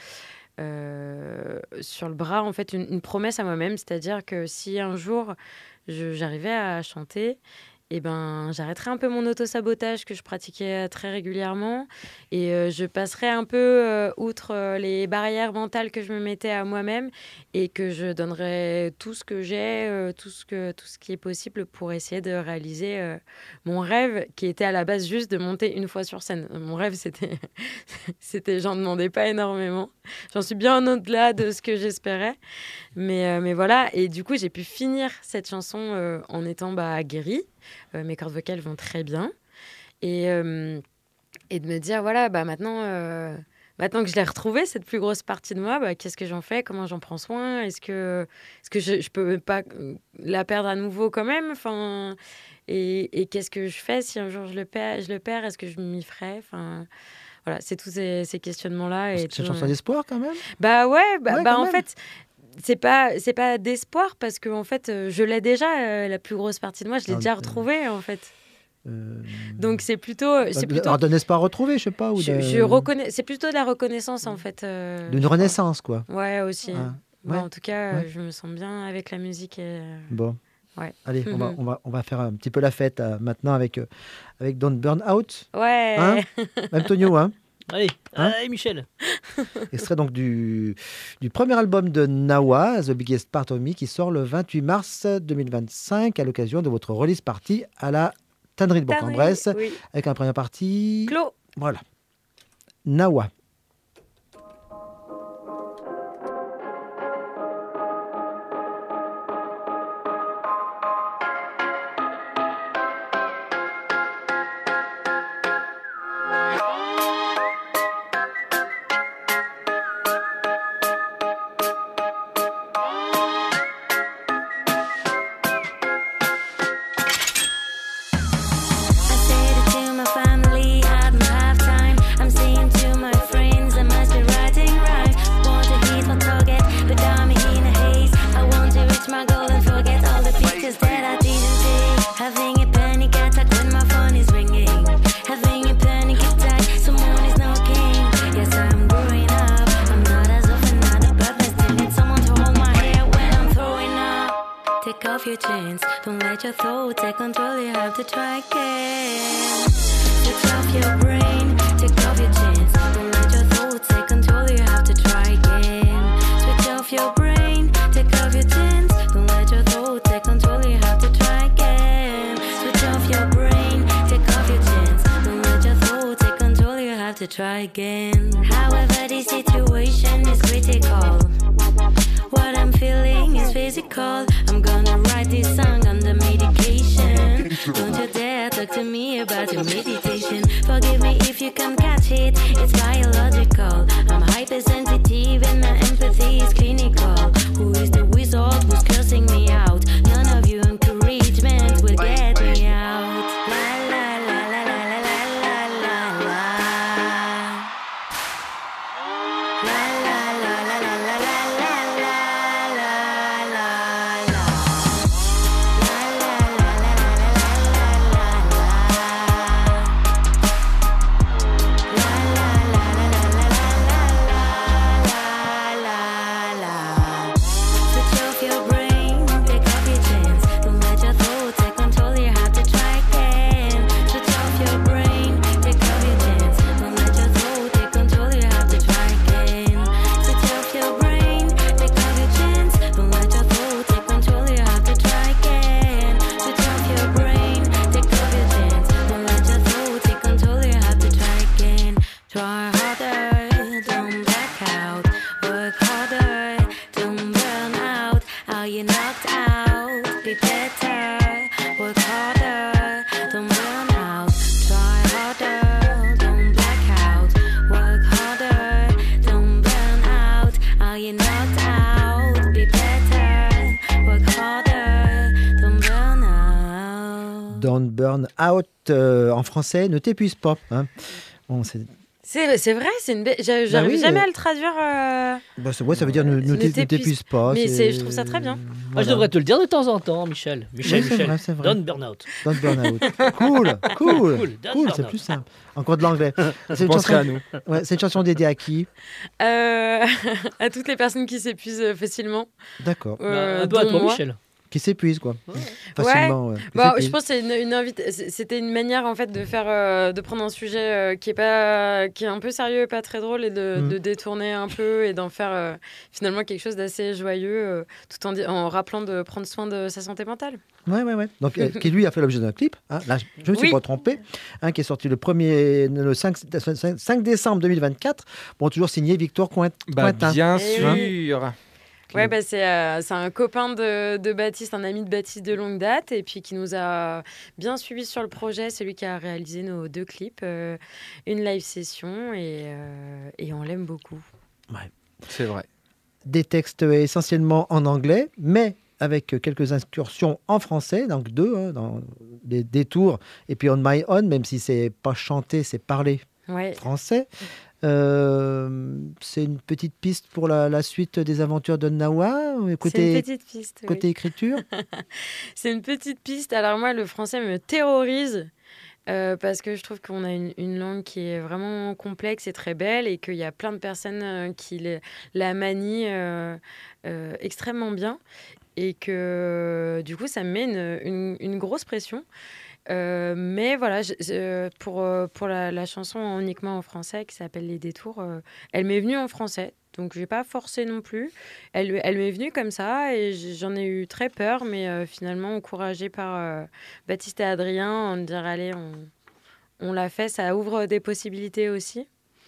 euh, sur le bras, en fait, une, une promesse à moi-même. C'est-à-dire que si un jour, je, j'arrivais à chanter... eh ben, j'arrêterai un peu mon auto-sabotage que je pratiquais très régulièrement et euh, je passerai un peu euh, outre euh, les barrières mentales que je me mettais à moi-même et que je donnerai tout ce que j'ai, euh, tout, ce que, tout ce qui est possible pour essayer de réaliser euh, mon rêve qui était à la base juste de monter une fois sur scène. Mon rêve, c'était, c'était j'en demandais pas énormément. J'en suis bien au-delà de ce que j'espérais. Mais, euh, mais voilà, et du coup, j'ai pu finir cette chanson euh, en étant bah, guérie. Euh, mes cordes vocales vont très bien. Et, euh, et de me dire, voilà, bah, maintenant, euh, maintenant que je l'ai retrouvée, cette plus grosse partie de moi, bah, qu'est-ce que j'en fais? Comment j'en prends soin? Est-ce que, est-ce que je ne peux pas la perdre à nouveau quand même? Enfin, et, et qu'est-ce que je fais si un jour je le perds? Je le perds, est-ce que je m'y ferais? Enfin, voilà, c'est tous ces, ces questionnements-là. C'est une chanson d'espoir quand même. Bah ouais, bah, ouais, bah en même. fait... C'est pas, c'est pas d'espoir parce que en fait, euh, je l'ai déjà, euh, la plus grosse partie de moi, je l'ai Ah, déjà euh, retrouvée en fait. Euh... Donc c'est plutôt... C'est plutôt... Alors, d'un espoir retrouvé, je sais pas. Ou je, de... je reconnais... C'est plutôt de la reconnaissance en fait. Euh, D'une renaissance, quoi. Ouais, aussi. Ah, Bon, ouais. en tout cas, Ouais. euh, je me sens bien avec la musique. Et... Bon. Ouais. Allez, on va, on, va, on va faire un petit peu la fête euh, maintenant avec, euh, avec Don't Burn Out. Ouais. Hein Même Tonio, hein Allez, Hein allez Michel. Extrait donc du, du premier album de Nawa, The Biggest Part of Me, qui sort le vingt-huit mars deux mille vingt-cinq à l'occasion de votre release party à la Tannerie de Bourg-en-Bresse, oui. avec un première partie. Clos. Voilà. Nawa. I said it to my family, I don't have time. I'm saying to my friends, I must be writing right. Want to hit my target, but I'm in a haze. I want to reach my goal and forget all the pictures that I didn't take. Having a panic attack when my phone is ringing. Having a panic attack, someone is knocking. Yes, I'm growing up. I'm not as often not a but I still need someone to hold my hair when I'm throwing up. Take off your chains, don't let your thoughts take control, you have to try again. Switch off your brain, take off your chains, don't let your thoughts take control, you have to try again. Switch off your brain, take off your chains, don't let your thoughts take control, you have to try again. Switch off your brain, take off your chains, don't let your thoughts take control, you have to try again. However, this situation is critical. What I'm feeling is physical. I'm gonna write this song under medication. Don't you dare talk to me about your meditation. Forgive me if you can't catch it, it's biological. I'm hypersensitive and my empathy is clinical. Who is the wizard who's cursing me out? None of your encouragement will get me out. La la la la la la la la la. La la la la la la la la la la la. La la la la la la la la la. La la la la la la la la la. Switch off your brain, take off your chains. Don't let your thoughts take control, you have to try again. Switch off your brain, take off your chains. Don't let your thoughts take control, you have to try again. Switch off your brain, take off your chains. Don't let your thoughts take control, you have to try again. Switch off your brain, take off your chains. Don't let your thoughts take control, you have to try again. Try harder, don't black out. Work harder, don't burn out. Are you knocked out? Be better. Work harder, don't burn out. Try harder, don't black out. Work harder, don't burn out. Are you knocked out? Be better. Work harder, don't burn out. Don't Burn Out, euh, en français, ne t'épuise pas. Hein. Bon, c'est... C'est, c'est vrai, c'est une. Be... j'a- J'arrive oui, jamais euh, à le traduire. euh, Bah, c'est- ouais, ça veut dire ne, ne Ne t'é- ne t'épuise- t'épuise pas. Mais c'est- c'est- je trouve ça très bien. Moi, Voilà. je devrais te le dire de temps en temps, Michel. Michel, Oui, c'est Michel. vrai, c'est vrai. Don't burn out. Don't Burn Out. Cool, cool, Cool, don't cool, burn c'est out. plus simple. Encore de l'anglais. C'est une, penserai chanson... à nous. Ouais, c'est une chanson dédiée à qui? euh, à toutes les personnes qui s'épuisent euh, facilement. D'accord. Euh, un peu à dont toi, moi. Michel. qui s'épuise, quoi. Ouais. Facilement. Ouais. Qui Bon, s'épuise. je pense que c'est une, une invita- c- c'était une manière en fait de faire, euh, de prendre un sujet euh, qui est pas, qui est un peu sérieux et pas très drôle et de, Mm. de détourner un peu et d'en faire euh, finalement quelque chose d'assez joyeux, euh, tout en, di- en rappelant de prendre soin de sa santé mentale. Ouais, ouais, ouais. Donc, euh, qui lui a fait l'objet d'un clip. Hein. Là, je ne me suis Oui. pas trompé. Hein, qui est sorti le premier, le cinq, cinq décembre deux mille vingt-quatre. Bon, toujours signé Victor Coin- Bah, Cointin. bien Eh sûr. Ouais, bah, c'est euh, c'est un copain de, de Baptiste, un ami de Baptiste de longue date, et puis qui nous a bien suivis sur le projet. C'est lui qui a réalisé nos deux clips, euh, une live session, et, euh, et on l'aime beaucoup. Ouais. C'est vrai. Des textes essentiellement en anglais, mais avec quelques incursions en français, donc deux, hein, dans les détours, et puis On My Own, même si c'est pas chanté, c'est parlé Ouais. français. Euh, c'est une petite piste pour la, la suite des aventures de Nawa, C'est côté, une petite piste. oui. côté écriture. C'est une petite piste. Alors moi, le français me terrorise. euh, parce que je trouve qu'on a une, une langue qui est vraiment complexe et très belle et qu'il y a plein de personnes euh, qui les- la manient euh, euh, extrêmement bien et que du coup ça me met une, une- une grosse pression. Euh, mais voilà, je- je- pour, euh, pour la, la chanson uniquement en français qui s'appelle Les Détours, euh, elle m'est venue en français. Donc, je n'ai pas forcé non plus. Elle, elle m'est venue comme ça et j- j'en ai eu très peur, mais euh, finalement, encouragée par euh, Baptiste et Adrien, on me dire allez, on, on l'a fait, ça ouvre des possibilités aussi.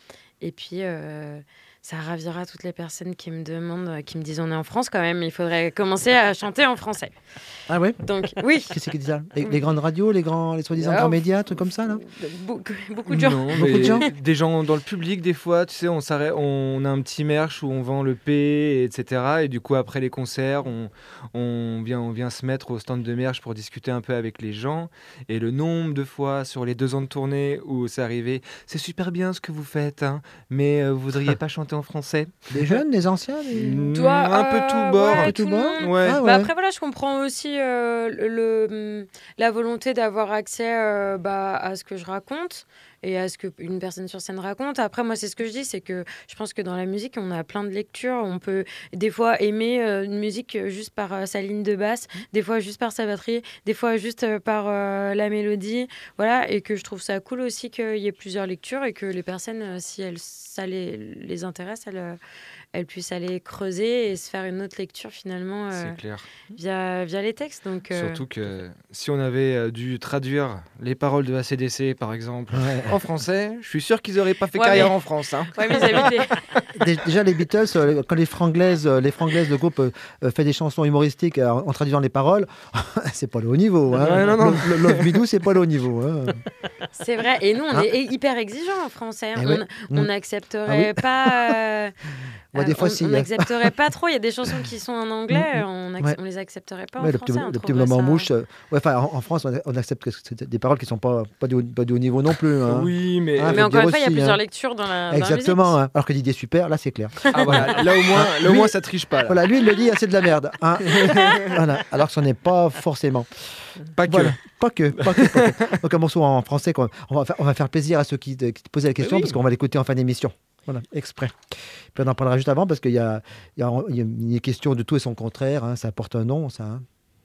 Et puis, euh, ça ravira toutes les personnes qui me demandent, qui me disent on est en France quand même, il faudrait commencer à chanter en français. Ah ouais. Donc, oui. Qu'est-ce qui dit ça les, les grandes radios, les grands, les soi-disant Ah, grands médias, trucs comme ça, là. Beaucoup, beaucoup de gens. Non, Beaucoup mais de gens. Des gens dans le public, des fois, tu sais, on, s'arrête, on a un petit merch où on vend le P, et cetera. Et du coup, après les concerts, on, on, vient, on vient se mettre au stand de merch pour discuter un peu avec les gens. Et le nombre de fois sur les deux ans de tournée où c'est arrivé, c'est super bien ce que vous faites, hein, mais euh, vous voudriez pas chanter en français? Des jeunes, des anciens, des... Toi, un peu euh, tout bord. ouais, Un peu tout le bord. monde. Ouais. Ah Bah ouais. après, voilà, je comprends aussi euh, le, le- la volonté d'avoir accès euh, bah, à ce que je raconte et à ce qu'une personne sur scène raconte. Après, moi, c'est ce que je dis, c'est que je pense que dans la musique, on a plein de lectures. On peut des fois aimer euh, une musique juste par euh, sa ligne de basse, des fois juste par sa batterie, des fois juste euh, par euh, la mélodie. Voilà, et que je trouve ça cool aussi qu'il y ait plusieurs lectures et que les personnes, euh, si elles, ça les, les intéresse, elles, euh, elles puissent aller creuser et se faire une autre lecture finalement euh, C'est clair. via, via les textes. Donc, euh, Surtout que si on avait euh, dû traduire les paroles de A C D C, par exemple, Ouais. en français, je suis sûr qu'ils n'auraient pas fait Ouais, carrière mais- en France. Hein. ouais, mais ils habitaient- Dé- Déjà, les Beatles, euh, quand les franglaises, euh, les franglaises, le groupe euh, euh, fait des chansons humoristiques euh, en traduisant les paroles, c'est pas le haut niveau. Hein. Ouais, non, non. Love, Love Me Do, c'est pas le haut niveau. Hein. C'est vrai. Et nous, on Hein est hyper exigeants en français. Eh on ouais. on Mm. n'accepterait Ah oui. pas. euh, Ouais, des euh, fois, on si, on hein. n'accepterait pas trop. Il y a des chansons qui sont en anglais, Mm, mm. on, ac- Ouais. on les accepterait pas Ouais, en le petit, français. on le petit trouverait moment ça- mouche. euh, ouais, enfin, en, en France, on, on accepte que c'est des paroles qui sont pas, pas, du haut, pas du haut niveau non plus. Hein. Oui, mais, Ah, faut Mais le encore dire une fois, il y a aussi, plusieurs hein. lectures dans la, dans la Exactement. musique. Hein. Alors que Didier Super, là, c'est clair. ah, voilà, là au moins, là, au Lui- moins ça triche pas. Là. Voilà, lui, il le dit, ah, c'est de la merde. Hein. Voilà. Alors que ce n'est pas forcément. Pas que. Voilà. Pas que, pas que, pas que. Donc un morceau en français, quoi. On va faire, on va faire plaisir à ceux qui, te- qui te posaient la question, oui. parce qu'on va l'écouter en fin d'émission. Voilà, exprès. Puis on en parlera juste avant, parce qu'il y a, il y, a, il y a une question de tout et son contraire. Hein. Ça porte un nom, ça. Hein.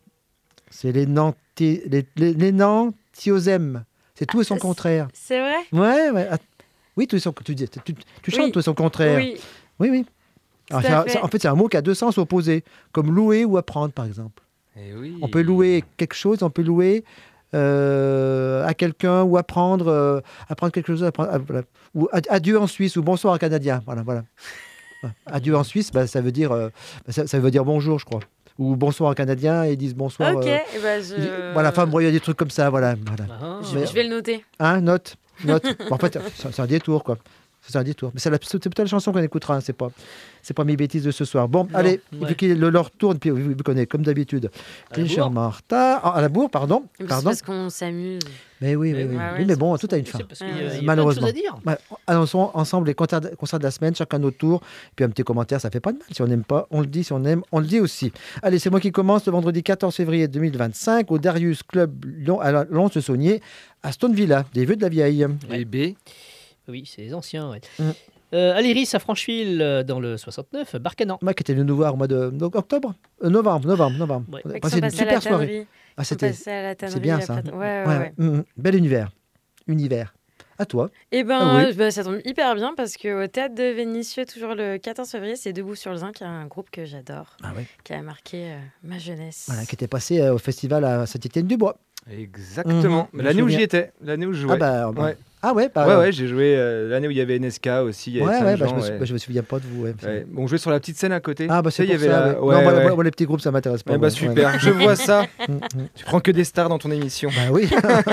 C'est les nanti, les, les, les nantiosèmes. C'est tout et son Ah, contraire. C'est vrai. Ouais, ouais. Ah, oui, tout et son, tu, dis- tu, tu chantes Oui. tout et son contraire. Oui. Oui, oui. Alors, Tout c'est à un- fait. c'est- en fait, c'est un mot qui a deux sens opposés, comme louer ou apprendre, par exemple. Eh oui. On peut louer quelque chose, on peut louer euh, à quelqu'un ou apprendre, euh, apprendre quelque chose, apprendre, ah, voilà. Ou ad- adieu en Suisse ou bonsoir en canadien. Voilà, voilà. Ouais. Adieu en Suisse, bah, ça veut dire, euh, bah, ça, ça veut dire bonjour, je crois. Ou bonsoir en canadien, et ils disent bonsoir. Ok. euh, eh ben, je... ils- Voilà, enfin, bon, il y a des trucs comme ça, voilà. voilà. Ah. je, Mais- je vais le noter. Hein, note, note. Bon, en fait, c'est c'est un détour, quoi. C'est un détour. Mais c'est la- c'est plutôt la chanson qu'on écoutera, hein, c'est pas, c'est pas mes bêtises de ce soir. Bon, Non, allez, ouais. vu qu'il le leur tourne, puis vous connaissez, comme d'habitude, À la légèrement en retard. Ah, à la bourre, pardon. C'est pardon. parce qu'on s'amuse. Mais oui, oui, Mais oui. oui. Oui, Ouais, mais ouais, bon, c'est tout a une fin. C'est parce qu'il y a- Ouais, il y a plein de malheureusement. choses à dire. Ouais, annonçons ensemble les concerts de, concerts de la semaine, chacun notre tour. Puis un petit commentaire, ça fait pas de mal. Si on n'aime pas, on le dit. Si on aime, on le dit aussi. Allez, c'est moi qui commence le vendredi quatorze février deux mille vingt-cinq au Darius Club Lyon, à Lons-le-Saunier, à Stone Villa, des Vœux de la Vieille. Et B. Oui, c'est les anciens, ouais. Mm. Euh, Aléris à Francheville euh, dans le soixante-neuf, Barcanan. Moi qui était venu nous voir au mois de donc, octobre, euh, novembre, novembre, novembre. Ouais. On a Ils passé sont une passés à la super soirée. tannerie. Ah, Ils sont c'était, passés à la tannerie c'est bien ça. après- Ouais, ouais, Ouais, ouais. mm, mm. Bel univers, univers. À toi. Et ben, Ah oui. euh, bah, ça tombe hyper bien parce qu'au Théâtre de Vénissieux, toujours le quatorze février, c'est Debout sur le Zinc, un groupe que j'adore, Ah ouais. qui a marqué euh, ma jeunesse. Voilà, qui était passé euh, au festival à Saint-Étienne-du-Bois. Exactement. Mhm. L'année Je me où j'y souviens. étais, l'année où je jouais. Ah bah, bah. ouais. Ah ouais, bah, ouais, ouais, j'ai joué euh, l'année où il y avait N S K aussi. Ouais, avec ouais, plein de bah, je, gens, me sou- ouais. bah, je me souviens pas de vous. Ouais. Ouais. Bon, on jouait sur la petite scène à côté. Ah bah Tu sais, c'est il y pour avait ça. la- ouais. ouais, non, moi, ouais. moi, moi, les petits groupes ça m'intéresse pas. Eh bah ouais. super, Ouais. je vois ça. Mm, mm. Tu prends que des stars dans ton émission. Bah oui.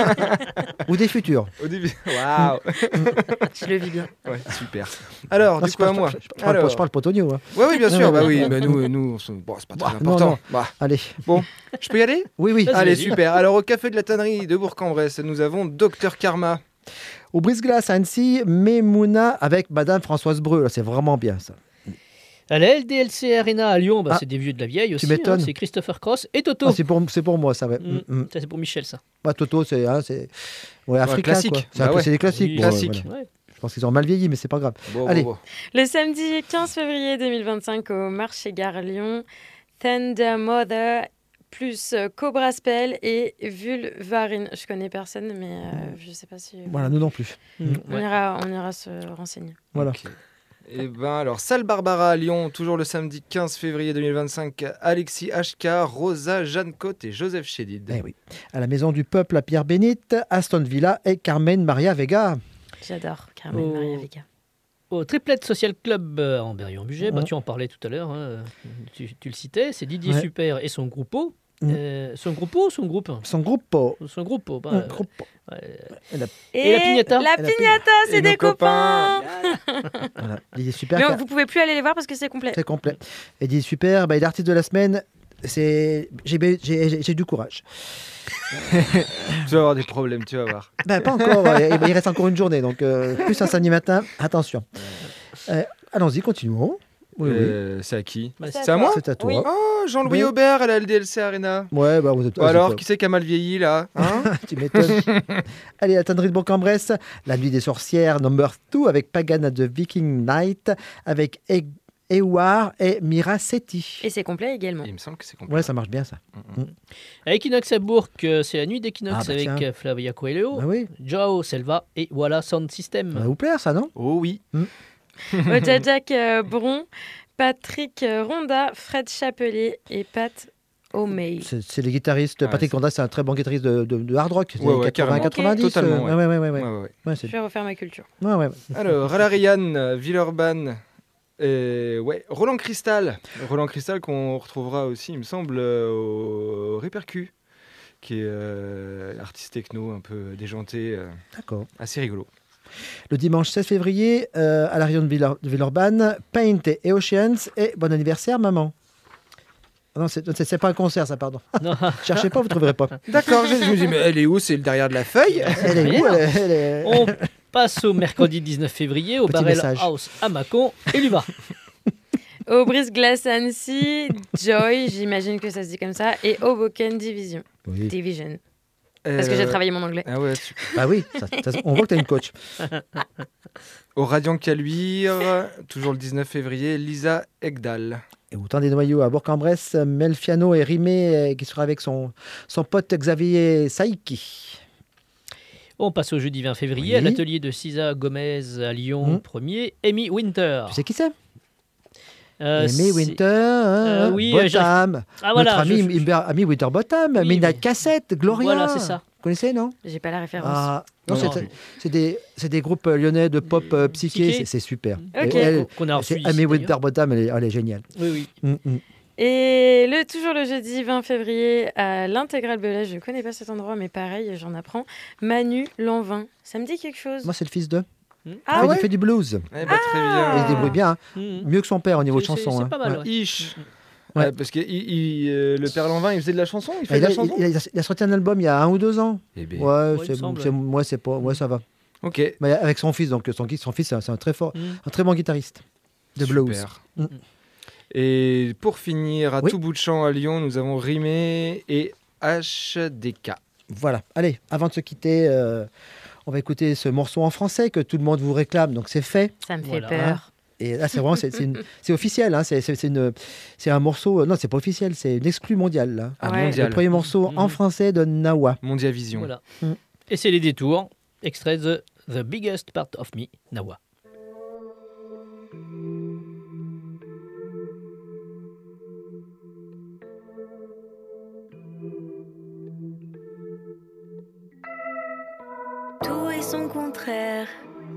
Ou des futurs. Au début. Waouh. Je le vis bien. Ouais, super. Alors, Non, du c'est coup, pas- à moi. Je, je, je parle, Alors. je parle potonio. Hein. Ouais, oui, bien Ouais, sûr. ouais, Bah ouais. oui, mais nous, nous, on se- bon, c'est pas très Bah, non, important. non. Bah, Allez. bon, je peux y aller? Oui, oui. Vas-y, Allez, vas-y. super. Alors, au Café de la Tannerie de Bourg-en-Bresse, nous avons Docteur Karma. Au Brise-Glace à Annecy, Memouna avec Madame Françoise Breu. Là, c'est vraiment bien ça. À la L D L C Arena à Lyon, bah, Ah. c'est des vieux de la vieille aussi. m'étonnes. hein, c'est Christopher Cross et Toto. Ah, c'est pour, c'est pour moi ça. Ouais. Mm. Mm, mm. Ça, c'est pour Michel, ça. Bah, Toto, c'est, hein, c'est, ouais, Africa, classique. quoi. C'est, Bah un peu- ouais. c'est des classiques. Oui, Bon, ouais, classique. voilà. Ouais. Je pense qu'ils ont mal vieilli, mais c'est pas grave. Bon, Allez. bon, bon. Le samedi quinze février deux mille vingt-cinq au marché Gare Lyon, Thunder Mother plus euh, Cobra Spell et Vulvarine. Je connais personne, mais euh, je sais pas si. Voilà, nous non plus. Mm, On, ouais. ira, on ira se renseigner. Voilà. Ok. Et ben alors, Salle Barbara à Lyon, toujours le samedi quinze février deux mille vingt-cinq, Alexis H K, Rosa, Jeanne Cotte et Joseph Chédid. Eh oui. À la Maison du Peuple à Pierre-Bénite, Aston Villa et Carmen Maria Vega. J'adore Carmen Oh. Maria Vega. Au Triplette Social Club euh, en Berry-en-Bugey, bah, Ouais. tu en parlais tout à l'heure, hein, tu, tu le citais, c'est Didier Ouais. Super et son groupe. Mm. Euh, son groupe ou son groupe Son groupe. Son groupe. bah, Un euh, groupe. ouais. Et, la piñata La Et la piñata, c'est Et des nos copains. copains. Voilà. Il est super. Mais car- vous pouvez plus aller les voir parce que c'est complet. C'est complet. Et il est super. Bah, il est artiste de la semaine. C'est... J'ai, j'ai, j'ai, j'ai du courage. Tu vas avoir des problèmes, tu vas voir. Ben, pas encore. ouais. Il reste encore une journée. Donc, euh, plus un samedi matin. Attention. Euh, allons-y, continuons. Oui, oui. Euh, C'est à qui? Bah, C'est C'est à moi? C'est à toi. Oui. Oh, Jean-Louis Oui. Aubert à la L D L C Arena. Ouais, bah, vous êtes. Ou ah, alors, c'est qui c'est qui a mal vieilli là, hein? pas- tu m'étonnes. Allez, à la tannerie de Bourg-en-Bresse, La Nuit des Sorcières, number two, avec Pagan at the Viking Night, avec e- Ewar et Mira Setti. Et c'est complet également. Il me semble que c'est complet. Ouais, ça marche bien, ça. À Equinox à Bourg, euh, c'est la nuit d'Equinox Ah, bah, avec tiens. euh, Flavia Coelho, Bah oui. Joao Selva et voilà Sound System. Ça va vous plaire, ça, non? Oh oui. Au Jajak euh, Bron, Patrick euh, Ronda, Fred Chapelier et Pat O'May. C'est, c'est les guitaristes. Ouais, Patrick c'est- Ronda, c'est un très bon guitariste de, de, de hard rock. Ouais, ouais, quatre-vingts carrément. quatre-vingt-dix. Totalement, euh, ouais. ouais, ouais, ouais, ouais. Ouais, ouais, ouais. Ouais, Je c'est... vais refaire ma culture. ouais, ouais. Alors, à la Rayane, Villeurbanne, et ouais, Roland Cristal. Roland Cristal qu'on retrouvera aussi, il me semble, euh, au Répercu, qui est euh, artiste techno un peu déjanté, euh, D'accord. assez rigolo. Le dimanche seize février, euh, à la Rion de Villeur- de Villeurbanne, Paint et Oceans et bon anniversaire, maman. Ah non, c'est, c'est, c'est pas un concert, ça, pardon. Non. Cherchez pas, vous trouverez pas. D'accord, je me dis, mais elle est où? C'est le derrière de la feuille? Elle est où? Elle est- elle est- On passe au mercredi dix-neuf février au Petit Barrel message. House à Mâcon et Luva. Au Brise-Glace Annecy, Joy, j'imagine que ça se dit comme ça, et Hoboken Division. Oui. Division. Parce que j'ai Euh, travaillé mon anglais. Ah ouais, super. Bah oui, ça- ça- on voit que t'as une coach. Au Radiant Caluire, toujours le dix-neuf février, Lisa Egdal. Et au temps des noyaux à Bourg-en-Bresse, Melfiano et Rimé euh, qui sera avec son, son pote Xavier Saiki. On passe au jeudi vingt février Oui. à l'atelier de Cisa Gomez à Lyon, Mhm. premier, Amy Winter. Tu sais qui c'est? Euh, Amy c'est- Winter, hein, Euh, oui, euh, Bottom. Ah voilà, Notre ami, je- je- Imber- ami Winterbottom, Oui, Midnight mais- Cassette, Gloria. Voilà, c'est ça. Vous connaissez, non? J'ai pas la référence. Ah, non, Non, c'est, non. c'est des, c'est des groupes euh, lyonnais de pop euh, psyché, Psyché. c'est, c'est super. Ok. Et elle, qu'on a reçu c'est ici, Amy d'ailleurs. Winterbottom, elle est, elle est géniale. Oui, oui. Mm, mm. Et le, toujours le jeudi vingt février à l'Intégrale Belay, je connais pas cet endroit, mais pareil, j'en apprends. Manu Lanvin, ça me dit quelque chose? Moi, c'est le fils de. Hmm. Ah il, fait, ouais il fait du blues. Eh bah, très Et bien. il se débrouille bien. hein. Mhm. Mieux que son père au niveau de C'est- c'est- chanson. c'est hein. pas mal, Ouais. ouais. Ish. Ouais. Ouais, parce que il- il, euh, le père Lanvin, il faisait de la chanson, il fait Il de a, la chanson. il a- il a sorti un album il y a un ou deux ans. Eh ben, Ouais, il c'est, me semble, c'est, moi, c'est pas. Ouais, ça va. ok. Mais avec son fils, donc son, son fils, c'est un, c'est un très fort, Mhm. un très bon guitariste de blues. Super. Mm. Et pour finir, à Oui. tout bout de champ à Lyon, nous avons Rimé et H D K. Voilà. Allez, avant de se quitter, euh, On va écouter ce morceau en français que tout le monde vous réclame, donc c'est fait. Ça me fait Voilà. peur. Et là, c'est vraiment, c'est, c'est, une- c'est officiel, hein, c'est, c'est, c'est, une, c'est un morceau, non, c'est pas officiel, c'est une exclue mondiale, là. Un Ouais. mondial. Le premier morceau en Mhm. français de Nawa. Mondiavision. Voilà. Mm. Et c'est les détours. Extrait de The Biggest Part of Me, Nawa. Tout est son contraire.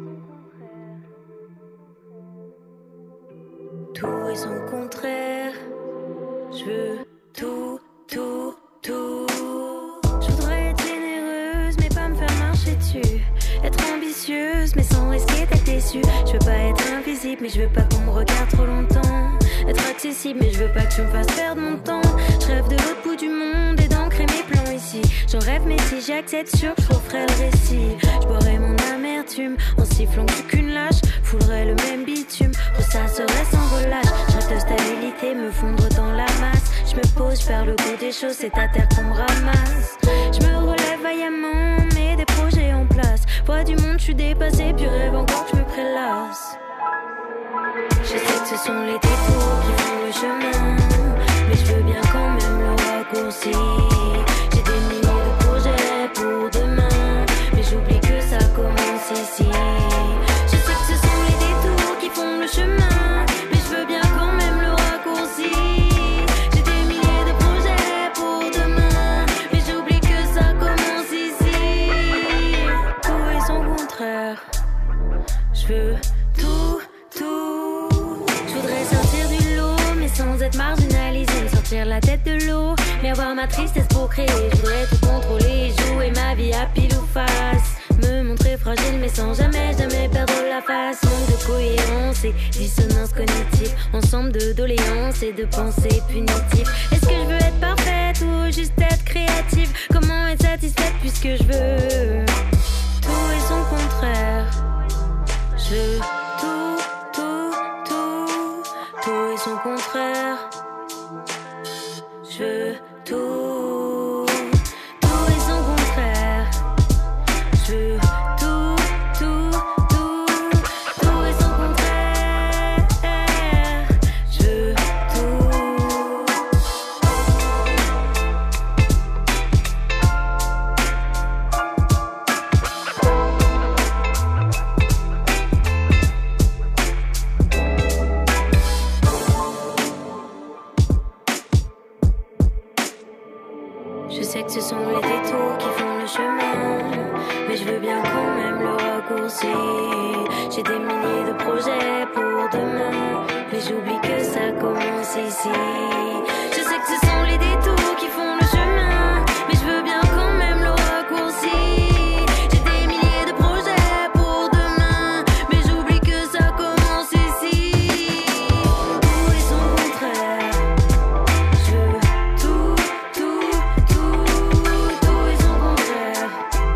Tout est son contraire. Je veux tout, tout, tout. Je voudrais être généreuse, mais pas me faire marcher dessus. Être ambitieuse, mais sans risquer d'être déçue. Je veux pas être invisible, mais je veux pas qu'on me regarde trop longtemps. Être accessible, mais je veux pas que tu me fasses perdre mon temps. Je rêve de l'autre bout du monde et d'ancrer mes plans ici. J'en rêve, mais si j'accède, sûr que je referai le récit. Je boirai mon amertume en sifflant qu'une lâche. Foulerai le même bitume, ressasserai sans relâche. Je rêve de stabilité, me fondre dans la masse. Je me pose, je perds le goût des choses, c'est à terre qu'on me ramasse. Je me relève vaillamment, mets des projets en place. Vois du monde, je suis dépassée, puis rêve encore que je me prélasse. Je sais que ce sont les détours qui font le chemin, mais je veux bien quand même le raccourcir. J'ai des milliers de projets pour demain, mais j'oublie que ça commence ici. Je sais que ce sont les détours qui font le chemin, mais je veux bien quand même le raccourcir. J'ai des milliers de projets pour demain, mais j'oublie que ça commence ici. Tout est son contraire. Je veux tout, tout. Je voudrais sortir du lot, mais sans être marginalisée. Sortir la tête de l'eau, mais avoir ma tristesse pour créer. Je voudrais tout contrôler, jouer ma vie à pile ou face. Me montrer fragile, mais sans jamais, jamais perdre la face. Manque de cohérence et dissonance cognitive. Ensemble de doléances et de pensées punitives. Est-ce que je veux être parfaite ou juste être créative? Comment être satisfaite puisque je veux tout et son contraire? Je veux tout, tout, tout, tout et son contraire. Je veux tout, tout et son contraire. Je veux tout, tout, tout, tout et son contraire. Je veux tout. Je sais que ce sont les détours qui font le chemin, mais je veux bien quand même le raccourcir. J'ai des milliers de projets pour demain, mais j'oublie que ça commence ici. Je sais que ce sont les détours qui font le chemin, mais je veux bien quand même le raccourcir. J'ai des milliers de projets pour demain, mais j'oublie que ça commence ici. Tout et son contraire. Je veux tout, tout, tout, tout et son contraire.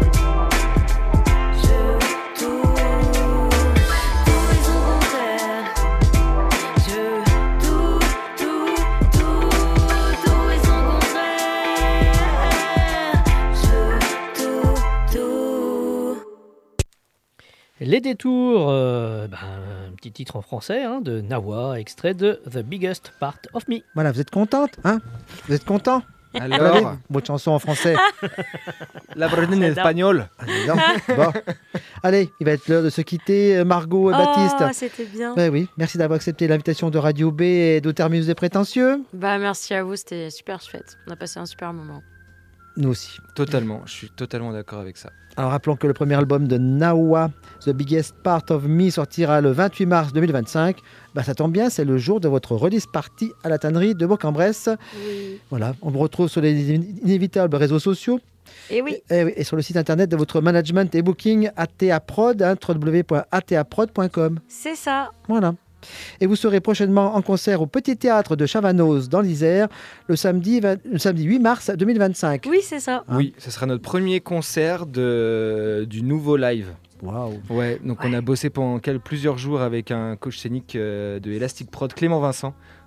Je veux tout, tout et son contraire. Je veux tout, tout, tout, tout et son contraire. Je veux tout, tout. Les détours, euh, ben, un petit titre en français hein, de Nawa, extrait de The Biggest Part of Me. Voilà, vous êtes contente, hein? Vous êtes content? Alors, Votre chanson en français. la Bretagne espagnole. Non. Bon. Allez, il va être l'heure de se quitter, euh, Margot et Baptiste. Oh, c'était bien. Ben oui, merci d'avoir accepté l'invitation de Radio B et d'Auterminus des Prétentieux. Bah, merci à vous, c'était super chouette. On a passé un super moment. Nous aussi. Totalement, je suis totalement d'accord avec ça. Alors rappelons que le premier album de Nawa, The Biggest Part of Me, sortira le vingt-huit mars deux mille vingt-cinq. Ben, ça tombe bien, c'est le jour de votre release party à la tannerie de Bourg-en-Bresse. Oui. Voilà, on vous retrouve sur les inévitables réseaux sociaux. Et oui. Et, et sur le site internet de votre management et booking A T A Prod, hein, w w w point a t a prod point com. C'est ça. Voilà. Et vous serez prochainement en concert au Petit Théâtre de Chavanoz dans l'Isère le samedi, vingt le samedi huit mars deux mille vingt-cinq. Oui, c'est ça. Hein. Oui, ce sera notre premier concert de, du nouveau live. Waouh. Ouais, donc on a bossé pendant quel- plusieurs jours avec un coach scénique euh, de Elastic Prod, Clément Vincent.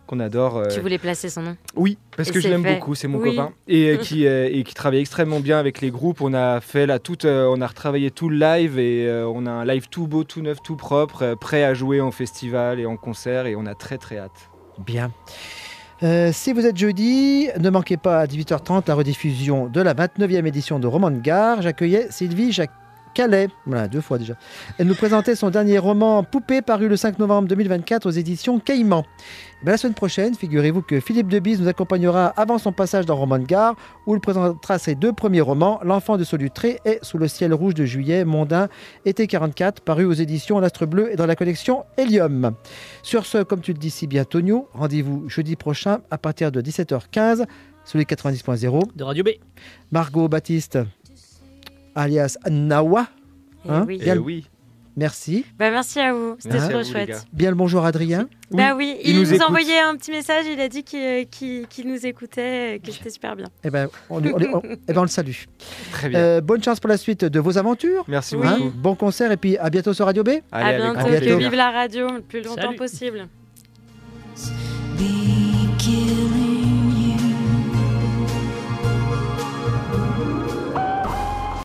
qu'on adore. euh, Tu voulais placer son nom? Oui, parce Et que je c'est l'aime fait. beaucoup, c'est mon Oui. copain. Et, euh, qui, euh, et qui travaille extrêmement bien avec les groupes. On a fait là, tout, euh, on a retravaillé tout le live et euh, on a un live tout beau, tout neuf, tout propre, euh, prêt à jouer en festival et en concert et on a très très hâte. Bien. Euh, si vous êtes jeudi, ne manquez pas à dix-huit heures trente la rediffusion de la vingt-neuvième édition de Roman de Gare. J'accueillais Sylvie Jacques Calais, voilà, deux fois déjà. Elle nous présentait son dernier roman Poupée, paru le cinq novembre deux mille vingt-quatre aux éditions Caïman. Et bien, la semaine prochaine, figurez-vous que Philippe Debise nous accompagnera avant son passage dans Roman de Gare, où il présentera ses deux premiers romans, L'Enfant de Solutré et Sous le ciel rouge de juillet, Mondain, été quarante-quatre, paru aux éditions L'Astre Bleu et dans la collection Hélium. Sur ce, comme tu le dis si bien, Tonio, rendez-vous jeudi prochain à partir de dix-sept heures quinze sur les quatre-vingt-dix point zéro de Radio B. Margot Baptiste, alias Nawa. Eh Hein, oui. bien Et le- oui. Merci. Bah, merci à vous, c'était Merci à trop vous, les chouette. gars. Bien le bonjour Adrien. Bah oui, il il, nous nous, écoute. a envoyé un petit message, il a dit qu'il qu'il- qu'il nous écoutait, que c'était super bien. Eh ben, on, on- on- eh ben, on le salue. Très bien. Euh, bonne chance pour la suite de vos aventures. Merci oui. beaucoup. Bon concert et puis à bientôt sur Radio B. Allez, à avec bientôt, grand bientôt. que plaisir. vive la radio le plus longtemps Salut. possible. Be cute.